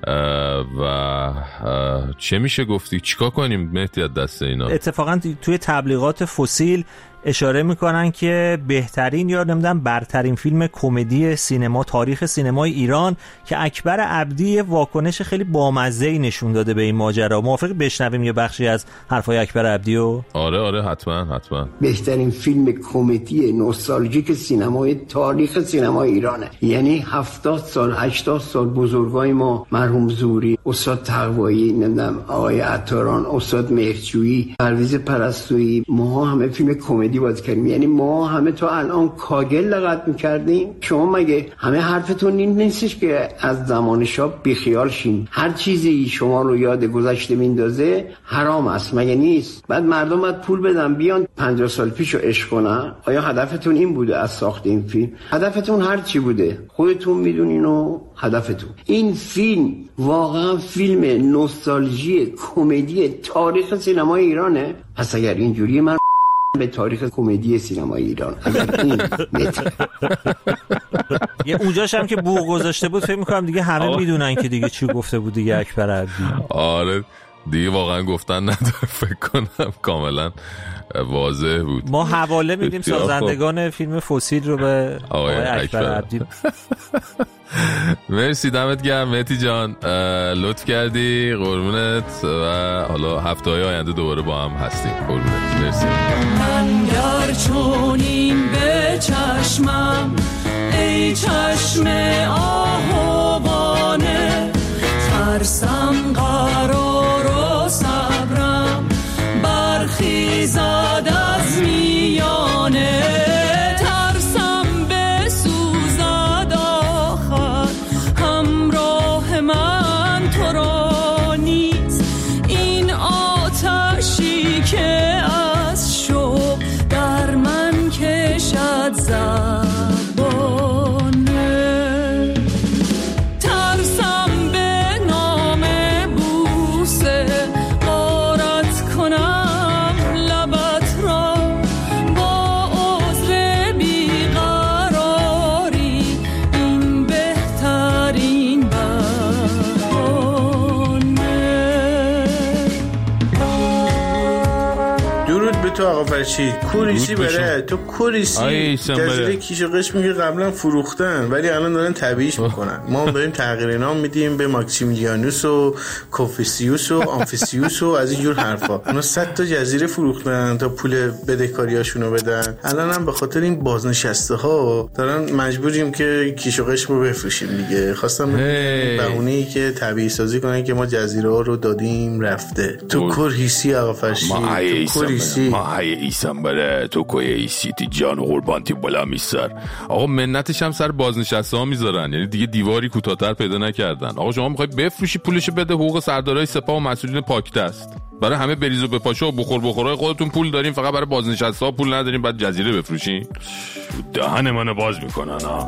و چه میشه گفتی چیکار کنیم مهدی از دست اینا؟ اتفاقا توی تبلیغات فسیل اشاره میکنن که بهترین یا نمیدونم برترین فیلم کمدی سینما تاریخ سینمای ایران که اکبر عبدی واکنش خیلی بامزه‌ای نشون داده به این ماجرا. موافق بشنویم یه بخشی از حرفای اکبر عبدیو؟ آره آره حتما حتما. بهترین فیلم کمدی نوستالژیک سینمای تاریخ سینمای ایرانه. یعنی هفتاد سال هشتاد سال بزرگای ما، مرحوم زوری، استاد تقوایی، نمیدونم آقای عطاران، استاد مهرجویی، پرویز پرستویی، ما همه فیلم کمدی بازی کردیم. یعنی ما همه تا الان کاگل لغت میکردیم. شما مگه همه حرفتون این نیستش که از زمان شاه بیخیال شین؟ هر چیزی شما رو یاد گذشته میندازه حرام است، مگه نیست؟ بعد مردم باید پول بدن بیان پنجاه سال پیشو عشق کنن. آیا هدفتون این بوده از ساخت این فیلم؟ هدفتون هر چی بوده خودتون میدونین و هدفتون. این فیلم واقعا فیلم نوستالژی کمدی تاریخ سینمای ایرانه. پس اگر اینجوری من به تاریخ کمدی سینمای ایران یه اونجاش هم که بوق گذاشته بود فکر میکنم دیگه همه میدونن که دیگه چی گفته بود دیگه اکبر عبدی. آره دیگه واقعا گفتن نداره، فکر کنم کاملا واضح بود. ما حواله میدیم سازندگان فیلم فسیل رو به آقای اکبر عبدی. مرسی، دمت گرم مهدی جان، لطف کردی، قربونت، و حالا هفته‌های آینده دوباره با هم هستیم. قربونت، مرسی. من گر چونین به چشمم ای چشم آهوانه، ترسم قرار و صبرم برخیزد از میانه، ترسم بسوزد آخر همراه من تو را نیست، این آتشی که از شوق در من کشد زبانه، ترسم به نام بوسه غارت کنم لبت را، با عذر بیقراری این بهترین بهانه. درود به تو آقا فرشید. کوریسی بره تو کوریسی جزیره کیش و قشم که قبلا فروختن ولی الان دارن طبیعیش میکنن. ما داریم تغییر نام میدیم به ماکسیمیلیانوس و کوفیسیوس و آمفیسیوس و از اینجور حرفا. اونا صد تا جزیره فروختن تا پول بدهکاریاشونو بدن. الان هم به خاطر این بازنشسته ها دارن مجبوریم که کیش و قشم رو بفروشیم دیگه. خواستم بهونه‌ای که طبیعی سازی کنن که ما جزیره ها رو دادیم رفته. تو کوریسی آقا فرشید، تو کوریسی های ایسان بره تو کوی ایسیتی جان قربانتی بلا میسر. آقا منتش هم سر بازنشسته ها میذارن، یعنی دیگه دیواری کوتاه‌تر پیدا نکردن. آقا شما میخوای بفروشی پولشو بده، حقوق سردارای سپاه و مسئولین پاکت است. برای همه بریز و بپاشا و بخور بخورای خودتون پول دارین، فقط برای بازنشسته ها پول ندارین، بعد جزیره بفروشین. دهن منو باز میکنن ها.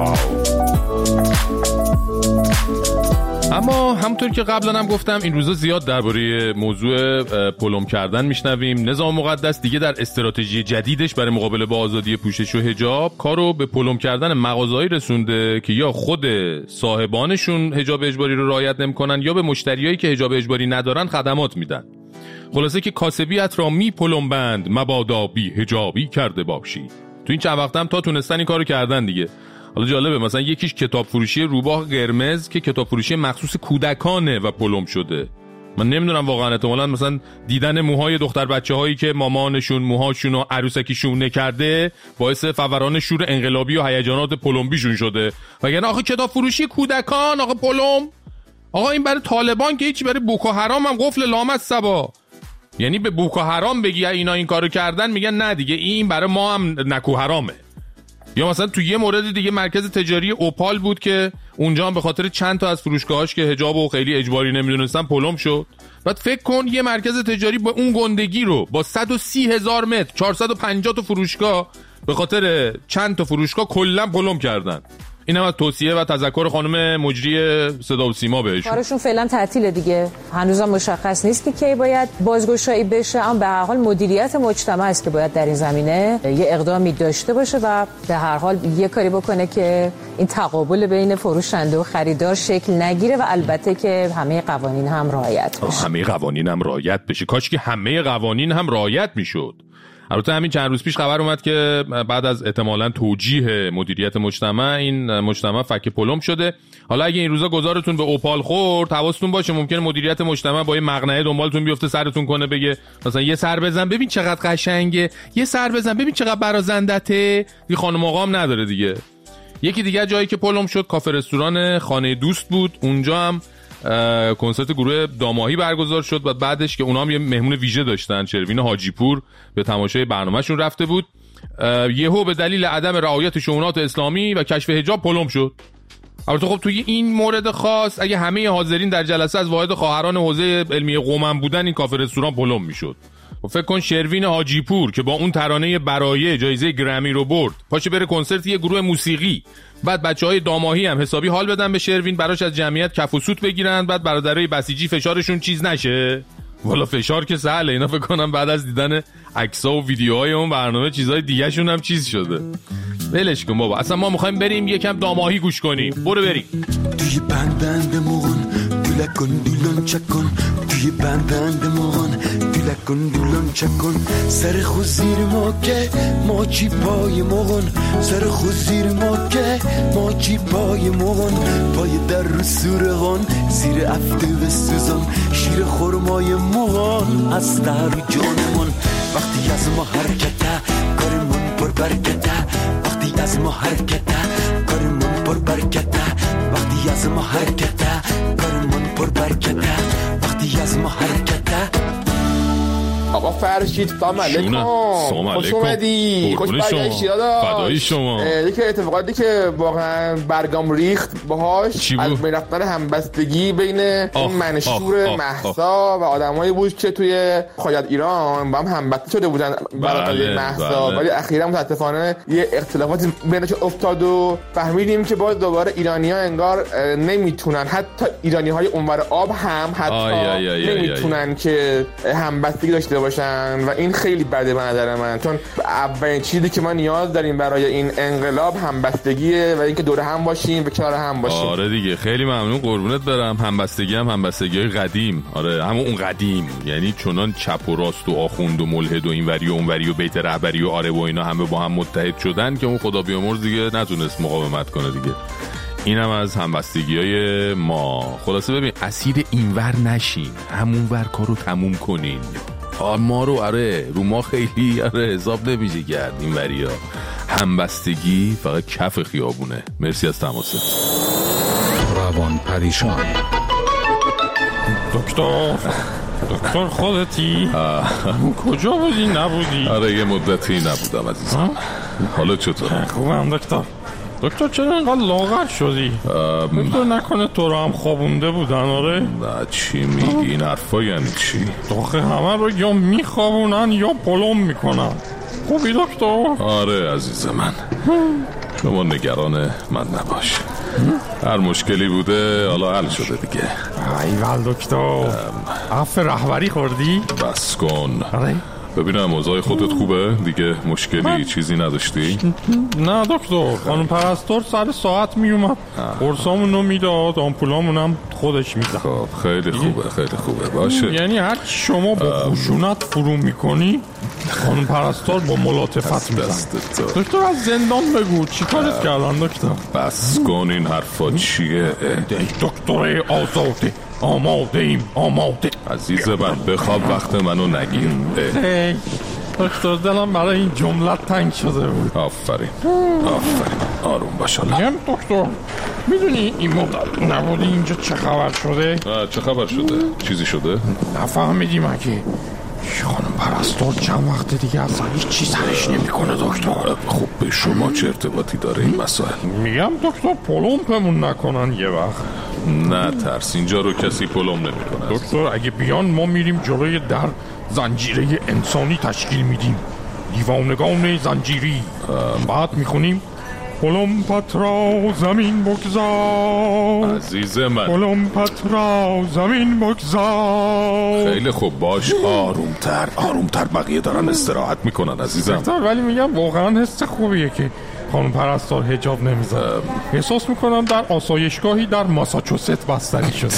اما همونطور که قبلا هم گفتم این روزا زیاد درباره موضوع پلم کردن میشنویم. نظام مقدس دیگه در استراتژی جدیدش برای مقابله با آزادی پوشش و حجاب کارو به پلم کردن مغازه‌ای رسونده که یا خود صاحبانشون حجاب اجباری رو رعایت نمی‌کنن یا به مشتریایی که حجاب اجباری ندارن خدمات میدن. خلاصه که کاسبیت را می پلم بند مبادا بی حجابی کرده باشی. تو این چند وقت هم تا تونستن این کارو کردن دیگه. حالا جالبه مثلا یکیش کتاب فروشی روباه قرمز که کتاب فروشی مخصوص کودکانه و پلم شده. من نمیدونم واقعا، احتمالاً مثلا دیدن موهای دختر بچه هایی که مامانشون موهاشون رو عروسکیشون نکرده باعث فوران شور انقلابی و هیجانات پلمبیشون شده. وگرنه آخه کتاب فروشی کودکان آقا پلم، آقا این برای طالبان که هیچی، برای بوکو حرام هم قفل لامت سبا. یعنی به بوکو حرام بگی اینا این کارو کردن میگن نه دیگه این برای ما هم نکو حرامه. یا مثلا تو یه مورد دیگه مرکز تجاری اوپال بود که اونجا هم به خاطر چند تا از فروشگاهاش که حجاب و خیلی اجباری نمیدونستن پلم شد. بعد فکر کن یه مرکز تجاری با اون گندگی رو با صد و سی هزار متر چهارصد و پنجاه تا فروشگاه به خاطر چند تا فروشگاه کلا پلم کردن. اینم از توصیه و تذکر خانم مجری صدا و سیما بهشون. کارشون فعلا تعطیله دیگه، هنوزم مشخص نیست که کی باید بازگشایی بشه، اما به هر حال مدیریت مجتمع است که باید در این زمینه یه اقدامی داشته باشه و به هر حال یه کاری بکنه که این تقابل بین فروشنده و خریدار شکل نگیره و البته که همه قوانین هم رعایت بشه. همه قوانین هم رعایت بشه. کاش که همه قوانین هم رعایت میشد. البته همین چند روز پیش خبر اومد که بعد از احتمالاً توجیه مدیریت مجتمع این مجتمع فک پلم شده. حالا اگه این روزا گذارتون به اوپال خورد حواستون باشه، ممکنه مدیریت مجتمع با یه مقنعه دنبالتون بیفته، سرتون کنه بگه مثلا یه سر بزن ببین چقدر قشنگه، یه سر بزن ببین چقدر برازندته. این خانم آقام نداره دیگه. یکی دیگه جایی که پلم شد کافه رستوران خانه دوست بود. اونجا هم کنسرت گروه داماهی برگزار شد و بعدش که اونا هم یه مهمون ویژه داشتن، شروین حاجی پور به تماشای برنامه‌شون رفته بود. یهو به دلیل عدم رعایت شؤونات اسلامی و کشف حجاب پلم شد. البته خب توی این مورد خاص اگه همه حاضرین در جلسه از واحد خواهران حوزه علمی قومم بودن این کافه رستوران پلم میشد. و فکر کن شروین حاجی پور که با اون ترانه برایه جایزه گرمی رو برد پاشه بره کنسرت یه گروه موسیقی، بعد بچهای داماهی هم حسابی حال بدن به شروین، براش از جمعیت کف و سوت بگیرن، بعد برادرای بسیجی فشارشون چیز نشه. والا فشار که سهله، اینا فکر کنم بعد از دیدن عکس‌ها و ویدیوهای اون برنامه چیزای دیگه شون هم چیز شده. ولش کن بابا، اصلا ما می‌خوایم بریم یکم داماهی گوش کنیم. برو بریم. توی بندندمون دولکن دولون چکن، توی بندندمون دولکن دولون چکن، سر خود زیر ما که ما چی پای مغن، سر خود زیر ما که ما چی پای مغن، پای در رو سورغان زیر افته و سوزان، شیر خورمای مغن از در جانمون. وقتی از ما حرکته کارمون پر برکته، وقتی از ما حرکته کارمون پر برکته، وقتی از ما حرکته کارمون پر برکته، وقتی از ما حرکته. آقا فرشید سلام علیکم، خوش اومدی، خوش برگشتی داداش. فدای شما. یکی اتفاقاتی که واقعا برگام ریخت باهاش از بین رفتن همبستگی بین این منشور مهسا و آدمایی بود که توی خاید ایران با هم همبسته شده بودن برای قضیه مهسا، ولی اخیرا متاسفانه یه اختلافاتی بینش افتاد و فهمیدیم که باز دوباره ایرانی‌ها انگار نمیتونن، حتی ایرانی‌های اونور آب هم حتی نمیتونن که همبستگی داشته باشن و این خیلی بده به نظر من، چون اولین چیزی که ما نیاز داریم برای این انقلاب همبستگیه و اینکه دور هم باشیم و کنار هم باشیم. آره دیگه، خیلی ممنون، قربونت برم. همبستگی هم همبستگی‌های قدیم، آره همون اون قدیم، یعنی چنان چپ و راست و آخوند و ملحد و اینوری و اونوری و بیت رهبری و آره و اینا همه با هم متحد شدن که اون خدا بیامرز دیگه نتونست مقاومت کنه دیگه. اینم از همبستگی‌های ما. خلاصه ببین اسیر اینور نشین، همونور کارو تموم کنین. ما رو آره رو ما خیلی آره حساب نمیشه کرد این وریا. همبستگی فقط کف خیابونه. مرسی از تماست. روان پریشان. دکتر دکتر خودتی؟ کجا بودی نبودی؟ آره یه مدتی نبودم عزیزم. حالا چطور؟ خوبم دکتر. دکتر چرا اینقدر لاغر شدی؟ دکتر نکنه تو رو هم خوابونده بودن؟ آره؟ نه چی میگی؟ این حرفا یعنی چی؟ داخل همه رو یا میخوابونن یا پلم میکنن. خوبی دکتر؟ آره عزیز من، شما نگران من نباش. هر مشکلی بوده حالا حل شده دیگه. ایول دکتر، عفو رهبری خوردی؟ بس کن. آره؟ ببینم اوضاع خودت خوبه؟ دیگه مشکلی چیزی نداشتی؟ نه دکتر، خانم پرستار سر ساعت میومد قرصامونو میداد، آمپولامونم خودش میداد. خب خیلی خوبه خیلی خوبه. باشه یعنی هر شما با خشونت فرو میکنی خانم پرستار با ملاطفت میزن. دکتر از زندان بگو چی کارت کردن دکتر؟ بس کن این حرفا چیه؟ دکتر آزاده آماده ایم آماده. عزیز من بخواب وقت منو نگیر. دکتر دلم برای این جملت تنگ شده بود. آفرین آفرین آروم باش. میگم دکتر میدونی این مدت نبودی اینجا چه خبر شده؟ چه خبر شده؟ چیزی شده؟ نفهمیدیم اگه خانم پرستار چند وقت دیگه اصلا هیچ چی سرش نمیکنه دکتر. خب به شما چه ارتباطی داره این مسائل؟ میگم دکتر پلمپمون نکنن یه وقت. نه ترس، اینجا رو کسی پلم نمیکنه دکتر. اگه بیان ما میریم جلوی در زنجیره انسانی تشکیل میدیم، دیوانگان زنجیری. بعد میخونیم اولمپت را زمین بگذار عزیز من، اولمپت را زمین بگذار. خیلی خوب باش، آرومتر آرومتر، بقیه دارن استراحت میکنن عزیزم. دکتر ولی میگم واقعا حس خوبیه که خانم پرستار حجاب نمیزنه. احساس میکنم در آسایشگاهی در ماساچوست بستری شده.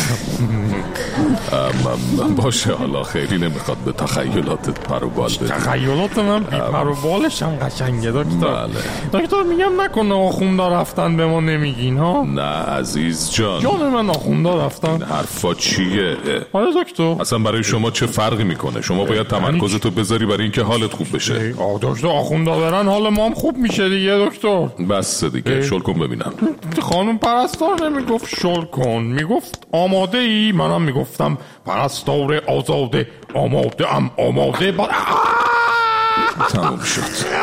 باشه حالا خیلی نمیخواد به تخیلاتت پر و بال بدی. تخیلات من بی پر و بالش هم قشنگه دکتر. دکتر میگم نکنه آخوندا رفتن به ما نمیگین ها؟ نه عزیز جان، جان من آخوندا رفتن. حرفا چیه؟ آره دکتر، اصلا برای شما چه فرقی میکنه؟ شما باید تمرکزتو بذاری برای اینکه حالت خوب بشه. آه دکتر آخوندا برن حال ما هم خوب میشه دیگه دکتر. بس دیگه شل کن ببینم. خانم پرستار نمیگفت شل کن، میگفت آماده ای؟ منم میگفتم پرستار آزاده آماده ام آماده با... تموم شد.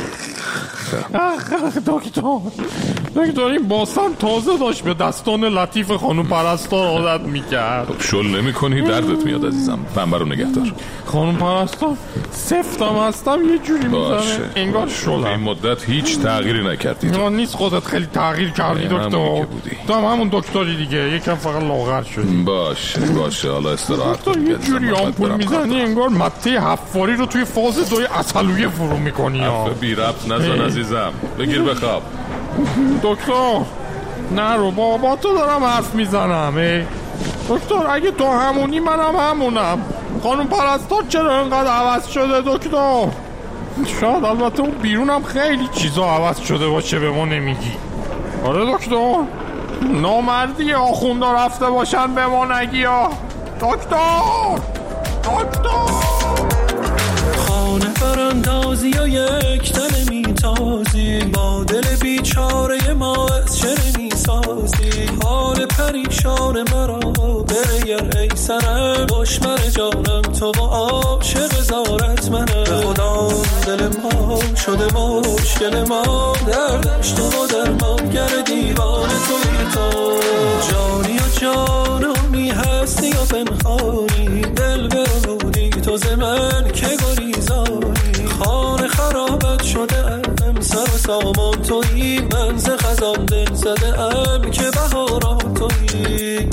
دکتر دکتر این باستان تازه داشت به دستان لطیف خانم پرستار عادت میکرد. خب شل نمی کنی دردت میاد عزیزم. پنبه رو نگه دار. خانم پرستار سفتم هستم یه جوری میزنه انگار شلم. این مدت هیچ تغییری نکردی. نه نیست، خودت خیلی تغییر کردی دکتر. تو هم همون دکتری دیگه، یکم فقط لاغر شدی. باشه باشه حالا استراحت کن. یه جوری آمپول میزنی انگار مته حفاری رو توی فاز دوی عسلویه فرو میکنی. حرف بی ربط نزن عزیزم، بگیر بخواب. دکتر نرو بابا، تو دارم حرف میزنم. دکتر اگه تو همونی منم همونم. خانم پرستار چرا اینقدر عوض شده دکتر؟ شاید البته اون بیرونم خیلی چیزا عوض شده باشه به ما نمیگی. آره دکتر، نامردی آخوندا رفته باشن به ما نگی ها دکتر. دکتر خانه براندازی و یک تن میتازی، با دل بیچاره ما از چه نمیسازی. حال پریشان مرا بنگر ای سنم، دشمن جانم تو و عاشق زارت منم. به خدا دل ما شده مشکل ما، دردش تو و درمانگر دیوان توی تو. جانی و جانمی هستی و پنهانی، دل برمونی تو زمن که گریزانی. خانه خرابت شده ام، سر و سامان تویی، من ز خزان دل زده ام که بهاران تویی.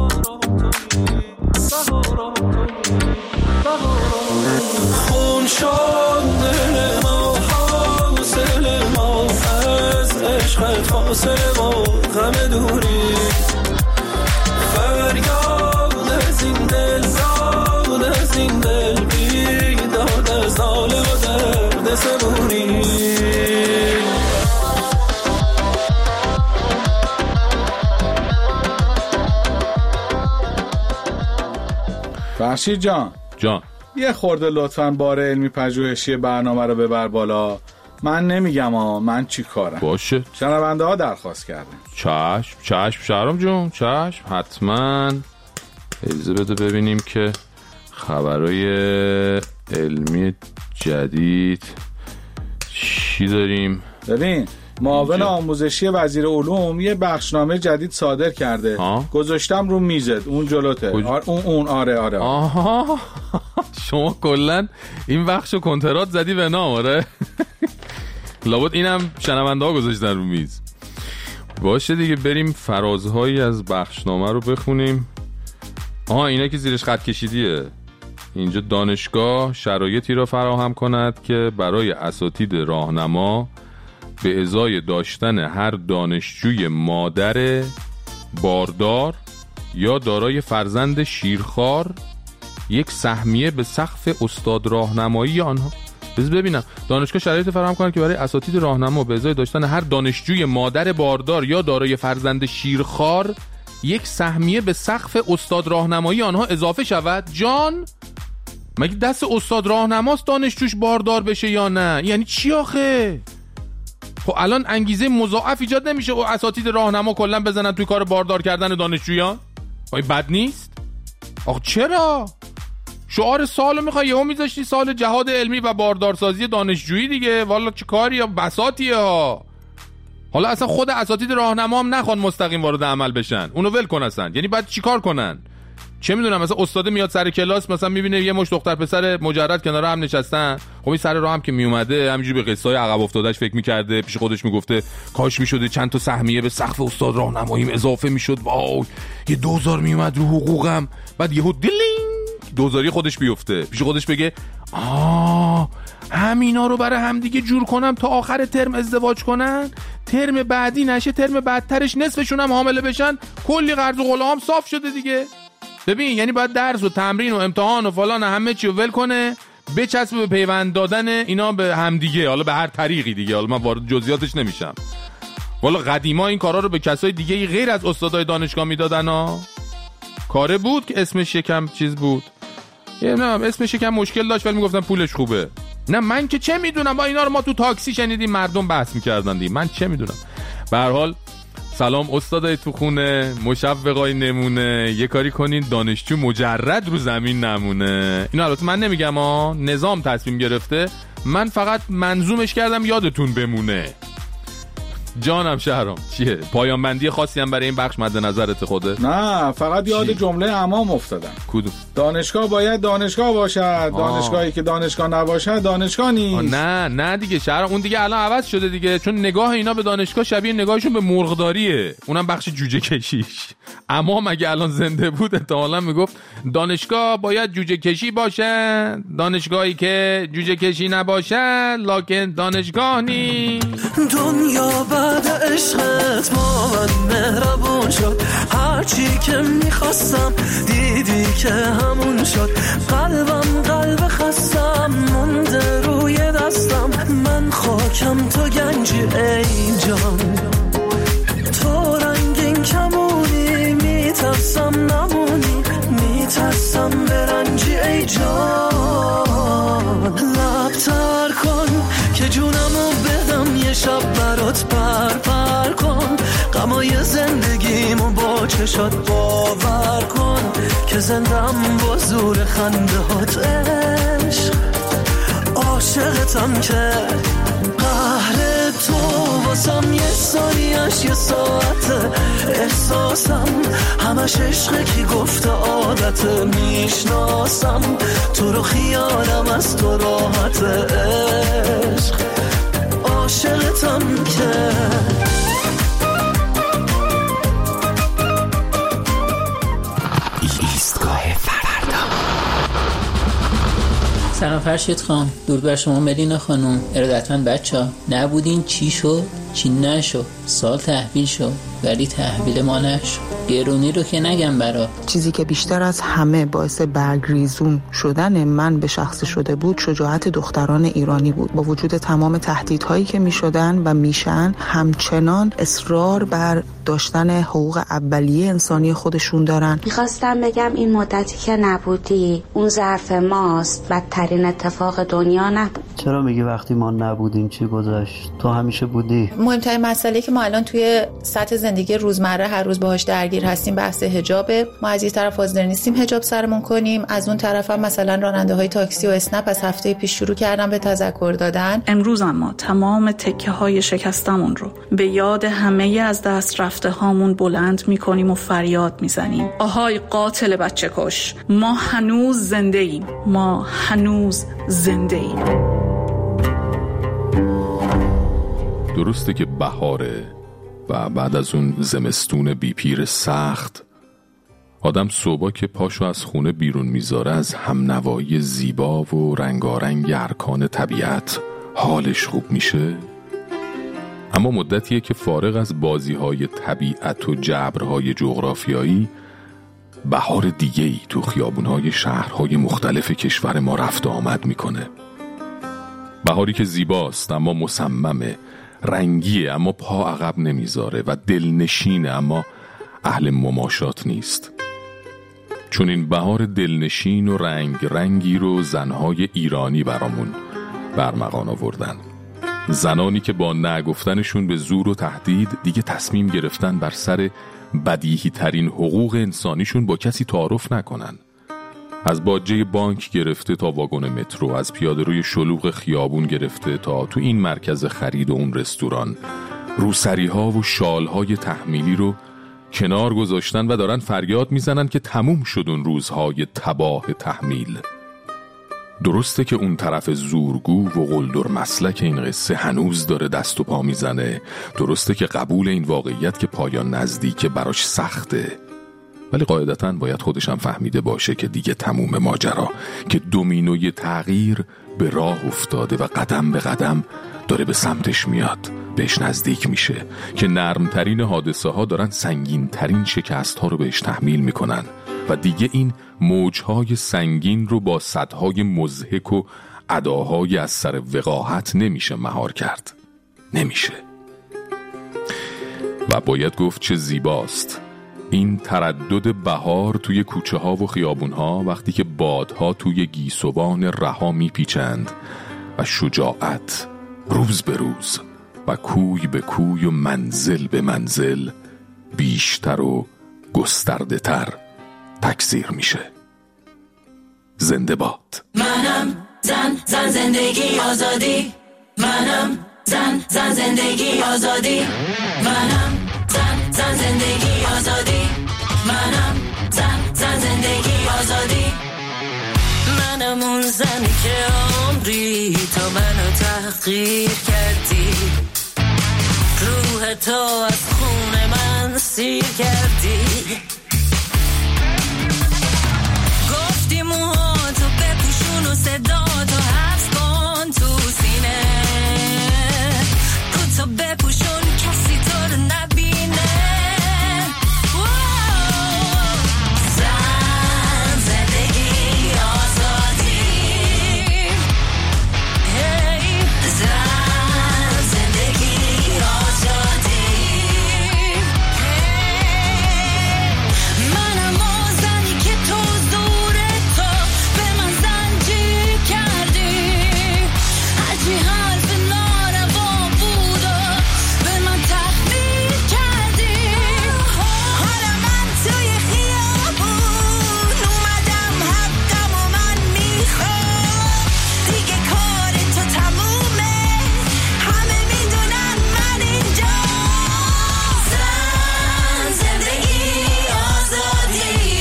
خون شد دل ما، حاصل ما از عشقت، فاصله ما غم دوری. فریاد از این دل، زاد از این دل، بیداد از حال و درد صبوری. فرشید جان جان یه خورده لطفاً بار علمی پژوهشی برنامه رو ببر بالا. من نمیگم ها من چی کارم. باشه، شنونده ها درخواست کردن. چشم چشم شهرام جون، چشم حتما. اجازه بده ببینیم که خبرای علمی جدید چی داریم؟ ببین معاون آموزشی وزیر علوم یه بخشنامه جدید صادر کرده. ها؟ گذاشتم رو میزت اون جلوته. کج... آر... اون اون آره آره. آها شما کلا این بخشو کنترات زدی به نام آره. لابد اینم شنونده ها گذاشتن رو میز. باشه دیگه بریم فرازهایی از بخشنامه رو بخونیم. آها اینا که زیرش خط کشیدیه. اینجا دانشگاه شرایطی را فراهم کند که برای اساتید راهنما به ازای داشتن هر دانشجوی مادر باردار یا دارای فرزند شیرخوار یک سهمیه به سقف استاد راهنمایی آنها. بذار ببینم دانشگاه شرایط فراهم کنه که برای اساتید راهنما به ازای داشتن هر دانشجوی مادر باردار یا دارای فرزند شیرخوار یک سهمیه به سقف استاد راهنمایی آنها اضافه شود. جان مگه دست استاد راهنماست دانشجوش باردار بشه یا نه؟ یعنی چی آخه؟ خب الان انگیزه مضاعف ایجاد نمیشه و اساتید راهنما کلا بزنن توی کار باردار کردن دانشجویان؟ آیا بد نیست؟ آخه چرا؟ شعار سالو میخوای یهو میذاشتی سال جهاد علمی و باردارسازی دانشجویی دیگه. والا چه کاری یا بساطیه ها. حالا اصلا خود اساتید راهنما هم نخوان مستقیم وارد عمل بشن، اونو ول کن اصلا. یعنی بعد چیکار کنن؟ چه میدونم مثلا استاد میاد سر کلاس مثلا میبینه یه مش دختر پسر مجرد کنار هم نشستن. خب این سر راه هم که میومده همینجوری به قصه‌های عقب افتادهش فکر میکرده، پیش خودش میگفته کاش میشده چند تا سهمیه به سقف استاد راهنماییم اضافه میشد، واو یه دوزار میومد رو حقوقم. بعد یهو دلینگ دوزاری خودش بیفته، پیش خودش بگه آه همینا رو برای همدیگه جور کنم تا آخر ترم ازدواج کنن، ترم بعدی نشه ترم بعدترش نصفشون هم حامله بشن، کلی قرض و غلام صاف شده دیگه. ببین یعنی باید درس و تمرین و امتحان و فلان همه چی رو ول کنه، بچسبه به پیوند دادن اینا به همدیگه، حالا به هر طریقی دیگه. حالا من وارد جزئیاتش نمیشم. والا قدیما این کارا رو به کسای دیگه غیر از استادای دانشگاه میدادن ها. کاره بود که اسمش یکم چیز بود، یه نه اسمش یکم مشکل داشت ولی میگفتن پولش خوبه. نه من که چه میدونم، با اینا رو ما تو تاکسی شنیدیم مردم بحث میکردن دیگه، من چه میدونم. به هر حال سلام استادای تو خونه، مشوقای نمونه، یه کاری کنین دانشجو مجرد رو زمین نمونه. اینو البته من نمیگم ها، نظام تصمیم گرفته، من فقط منظومش کردم یادتون بمونه. جانم شهرام چیه؟ پایان بندی خاصی هم برای این بخش مد نظرت خوده؟ نه فقط یاد چی؟ جمله امام افتادم. کدوم؟ دانشگاه باید دانشگاه باشد، دانشگاهی که دانشگاه نباشد دانشگاه نیست. نه نه دیگه شهرام اون دیگه الان عوض شده دیگه، چون نگاه اینا به دانشگاه شبیه نگاهشون به مرغداریه، اونم بخش جوجه کشیش. امام اگه الان زنده بود احتمالاً میگفت دانشگاه باید جوجه کشی باشه، دانشگاهی که جوجه کشی نباشه لکن دانشگاه نیست. دنیا بعد عشقت با من مهربون شد، هرچی که میخواستم دیدی که همون شد، قلبم قلب خستم مونده روی دستم، من خاکم تو گنجی ای جان، تو رنگین کمونی میترسم نمونی، میترسم برنجی ای جان، لبتر کن که جونمو بدم یه شب برات پر پر کن، غمای زندگیمو با چشات باور کن که زندم با زور خنده هات عشق، عاشقتم که قهر تو واسم یه ثانیه‌اش یه ساعته، احساسم همش عشقه کی گفته عادته، میشناسم تو رو خیالم از تو راحت عشق، عاشقتم که ایستگاه فردا. سلام فرشید خان، درود بر شما ملینا خانم، ارادتمند بچه ها. نبودین چی شد چی نشد، سال تحویل شد ولی تحویل ما نشد، گرونی رو که نگم برا. چیزی که بیشتر از همه باعث برگریزون شدن من به شخص شده بود شجاعت دختران ایرانی بود. با وجود تمام تهدیدهایی که می شدن و میشن، همچنان اصرار بر داشتن حقوق اولیه انسانی خودشون دارن. میخواستم بگم این مدتی که نبودی اون ظرف ماست، بدترین اتفاق دنیا نبود. چرا میگی وقتی ما نبودیم چی گذشت؟ تو همیشه بودی. مهمترین مسئله که ما الان توی سطح زندگی روزمره هر روز باهاش درگیر درگیر هستیم بحث حجابه. ما از این طرف حاضر نیستیم حجاب سرمون کنیم، از اون طرف هم مثلا راننده های تاکسی و اسنپ از هفته پیش شروع کردن به تذکر دادن. امروز اما تمام تکه های شکستمون رو به یاد همه از دست رفته هامون بلند میکنیم و فریاد میزنیم آهای قاتل بچه کش، ما هنوز زنده ایم، ما هنوز زنده ایم. درسته که بهاره و بعد از اون زمستون بیپیر سخت آدم صبح که پاشو از خونه بیرون میذاره از همنوایی زیبا و رنگارنگ ارکان طبیعت حالش خوب میشه، اما مدتیه که فارغ از بازی‌های طبیعت و جبرهای جغرافیایی بهار دیگه‌ای تو خیابون‌های شهرهای مختلف کشور ما رفت و آمد میکنه. بهاری که زیباست اما مصممه، رنگیه اما پا عقب نمیذاره و دلنشینه اما اهل مماشات نیست. چون این بهار دلنشین و رنگ رنگی رو زنهای ایرانی برامون برمغان آوردن. زنانی که با نگفتنشون به زور و تهدید دیگه تصمیم گرفتن بر سر بدیهی ترین حقوق انسانیشون با کسی تعارف نکنن. از باجه بانک گرفته تا واگن مترو، از پیاده‌روی شلوغ خیابون گرفته تا تو این مرکز خرید و اون رستوران، روسری‌ها و شال‌های تحمیلی رو کنار گذاشتن و دارن فریاد میزنن که تموم شد اون روزهای تباه تحمیل. درسته که اون طرف زورگو و قلدر مسلک این قصه هنوز داره دست و پا میزنه، درسته که قبول این واقعیت که پایان نزدیکه براش سخته، ولی قاعدتاً باید خودشم فهمیده باشه که دیگه تموم ماجرا، که دومینوی تغییر به راه افتاده و قدم به قدم داره به سمتش میاد، بهش نزدیک میشه، که نرمترین حادثه ها دارن سنگین ترین شکست ها رو بهش تحمیل میکنن و دیگه این موجهای سنگین رو با صدهای مضحک و اداهای از سر وقاحت نمیشه مهار کرد. نمیشه. و باید گفت چه زیباست این تردد بهار توی کوچه ها و خیابون ها وقتی که بادها توی گیسوان رها میپیچند و شجاعت روز به روز و کوی به کوی و منزل به منزل بیشتر و گسترده تر تکثیر میشه. زنده باد. منم زن زن زندگی آزادی، منم زن زن زندگی آزادی، منم زن زن زندگی آزادی، منم زن زن زندگی آزادی، منم اون زنی که عمری تو منو تحقیر کردی، روح تو از خون من سیر کردی، گفتی موهاتو بپوشون و صداتو حفظ کن تو سینه، رو تو بپوشون کسی تو رو نبینه، زن زندگی آزادی، هی زن زندگی آزادی، منم اون زنی که تو زور تو به من زنجیر کردی، هرچی حرف ناروا بود و به من تحمیل کردی، حالا من توی خیابون اومدم حقم و من میخوام، دیگه کار تو تمومه، همه میدونن من اینجا، زن زندگی آزادی،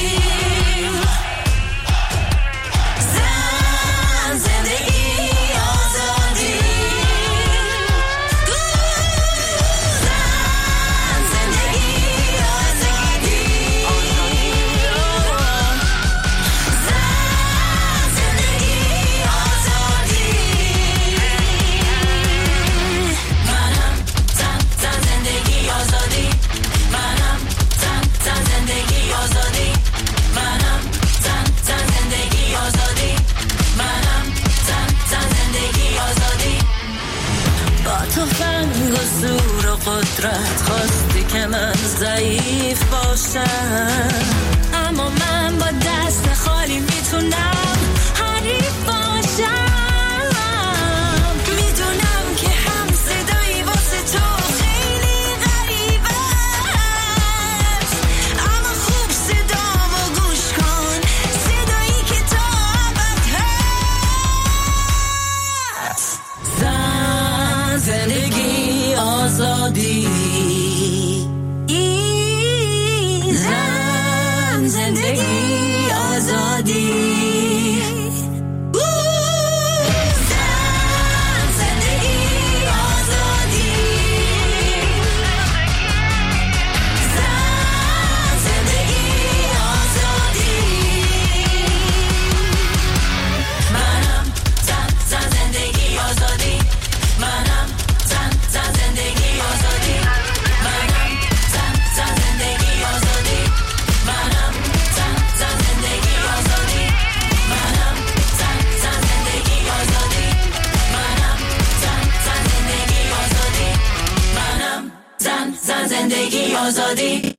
زن زندگی آزادی، زن زندگی آزادی، زن زندگی آزادی، منم زن زن زندگی آزادی، منم زن زن زندگی آزادی، منم زن زن زندگی آزادی، منم زن زن زندگی آزادی، با تفنگ و زور و قدرت خواستی که من ضعیف باشم، اما من با دست خالی میتونم حریف باشم، میدونم که هم صدایی واسه تو خیلی غریبه است، دادی.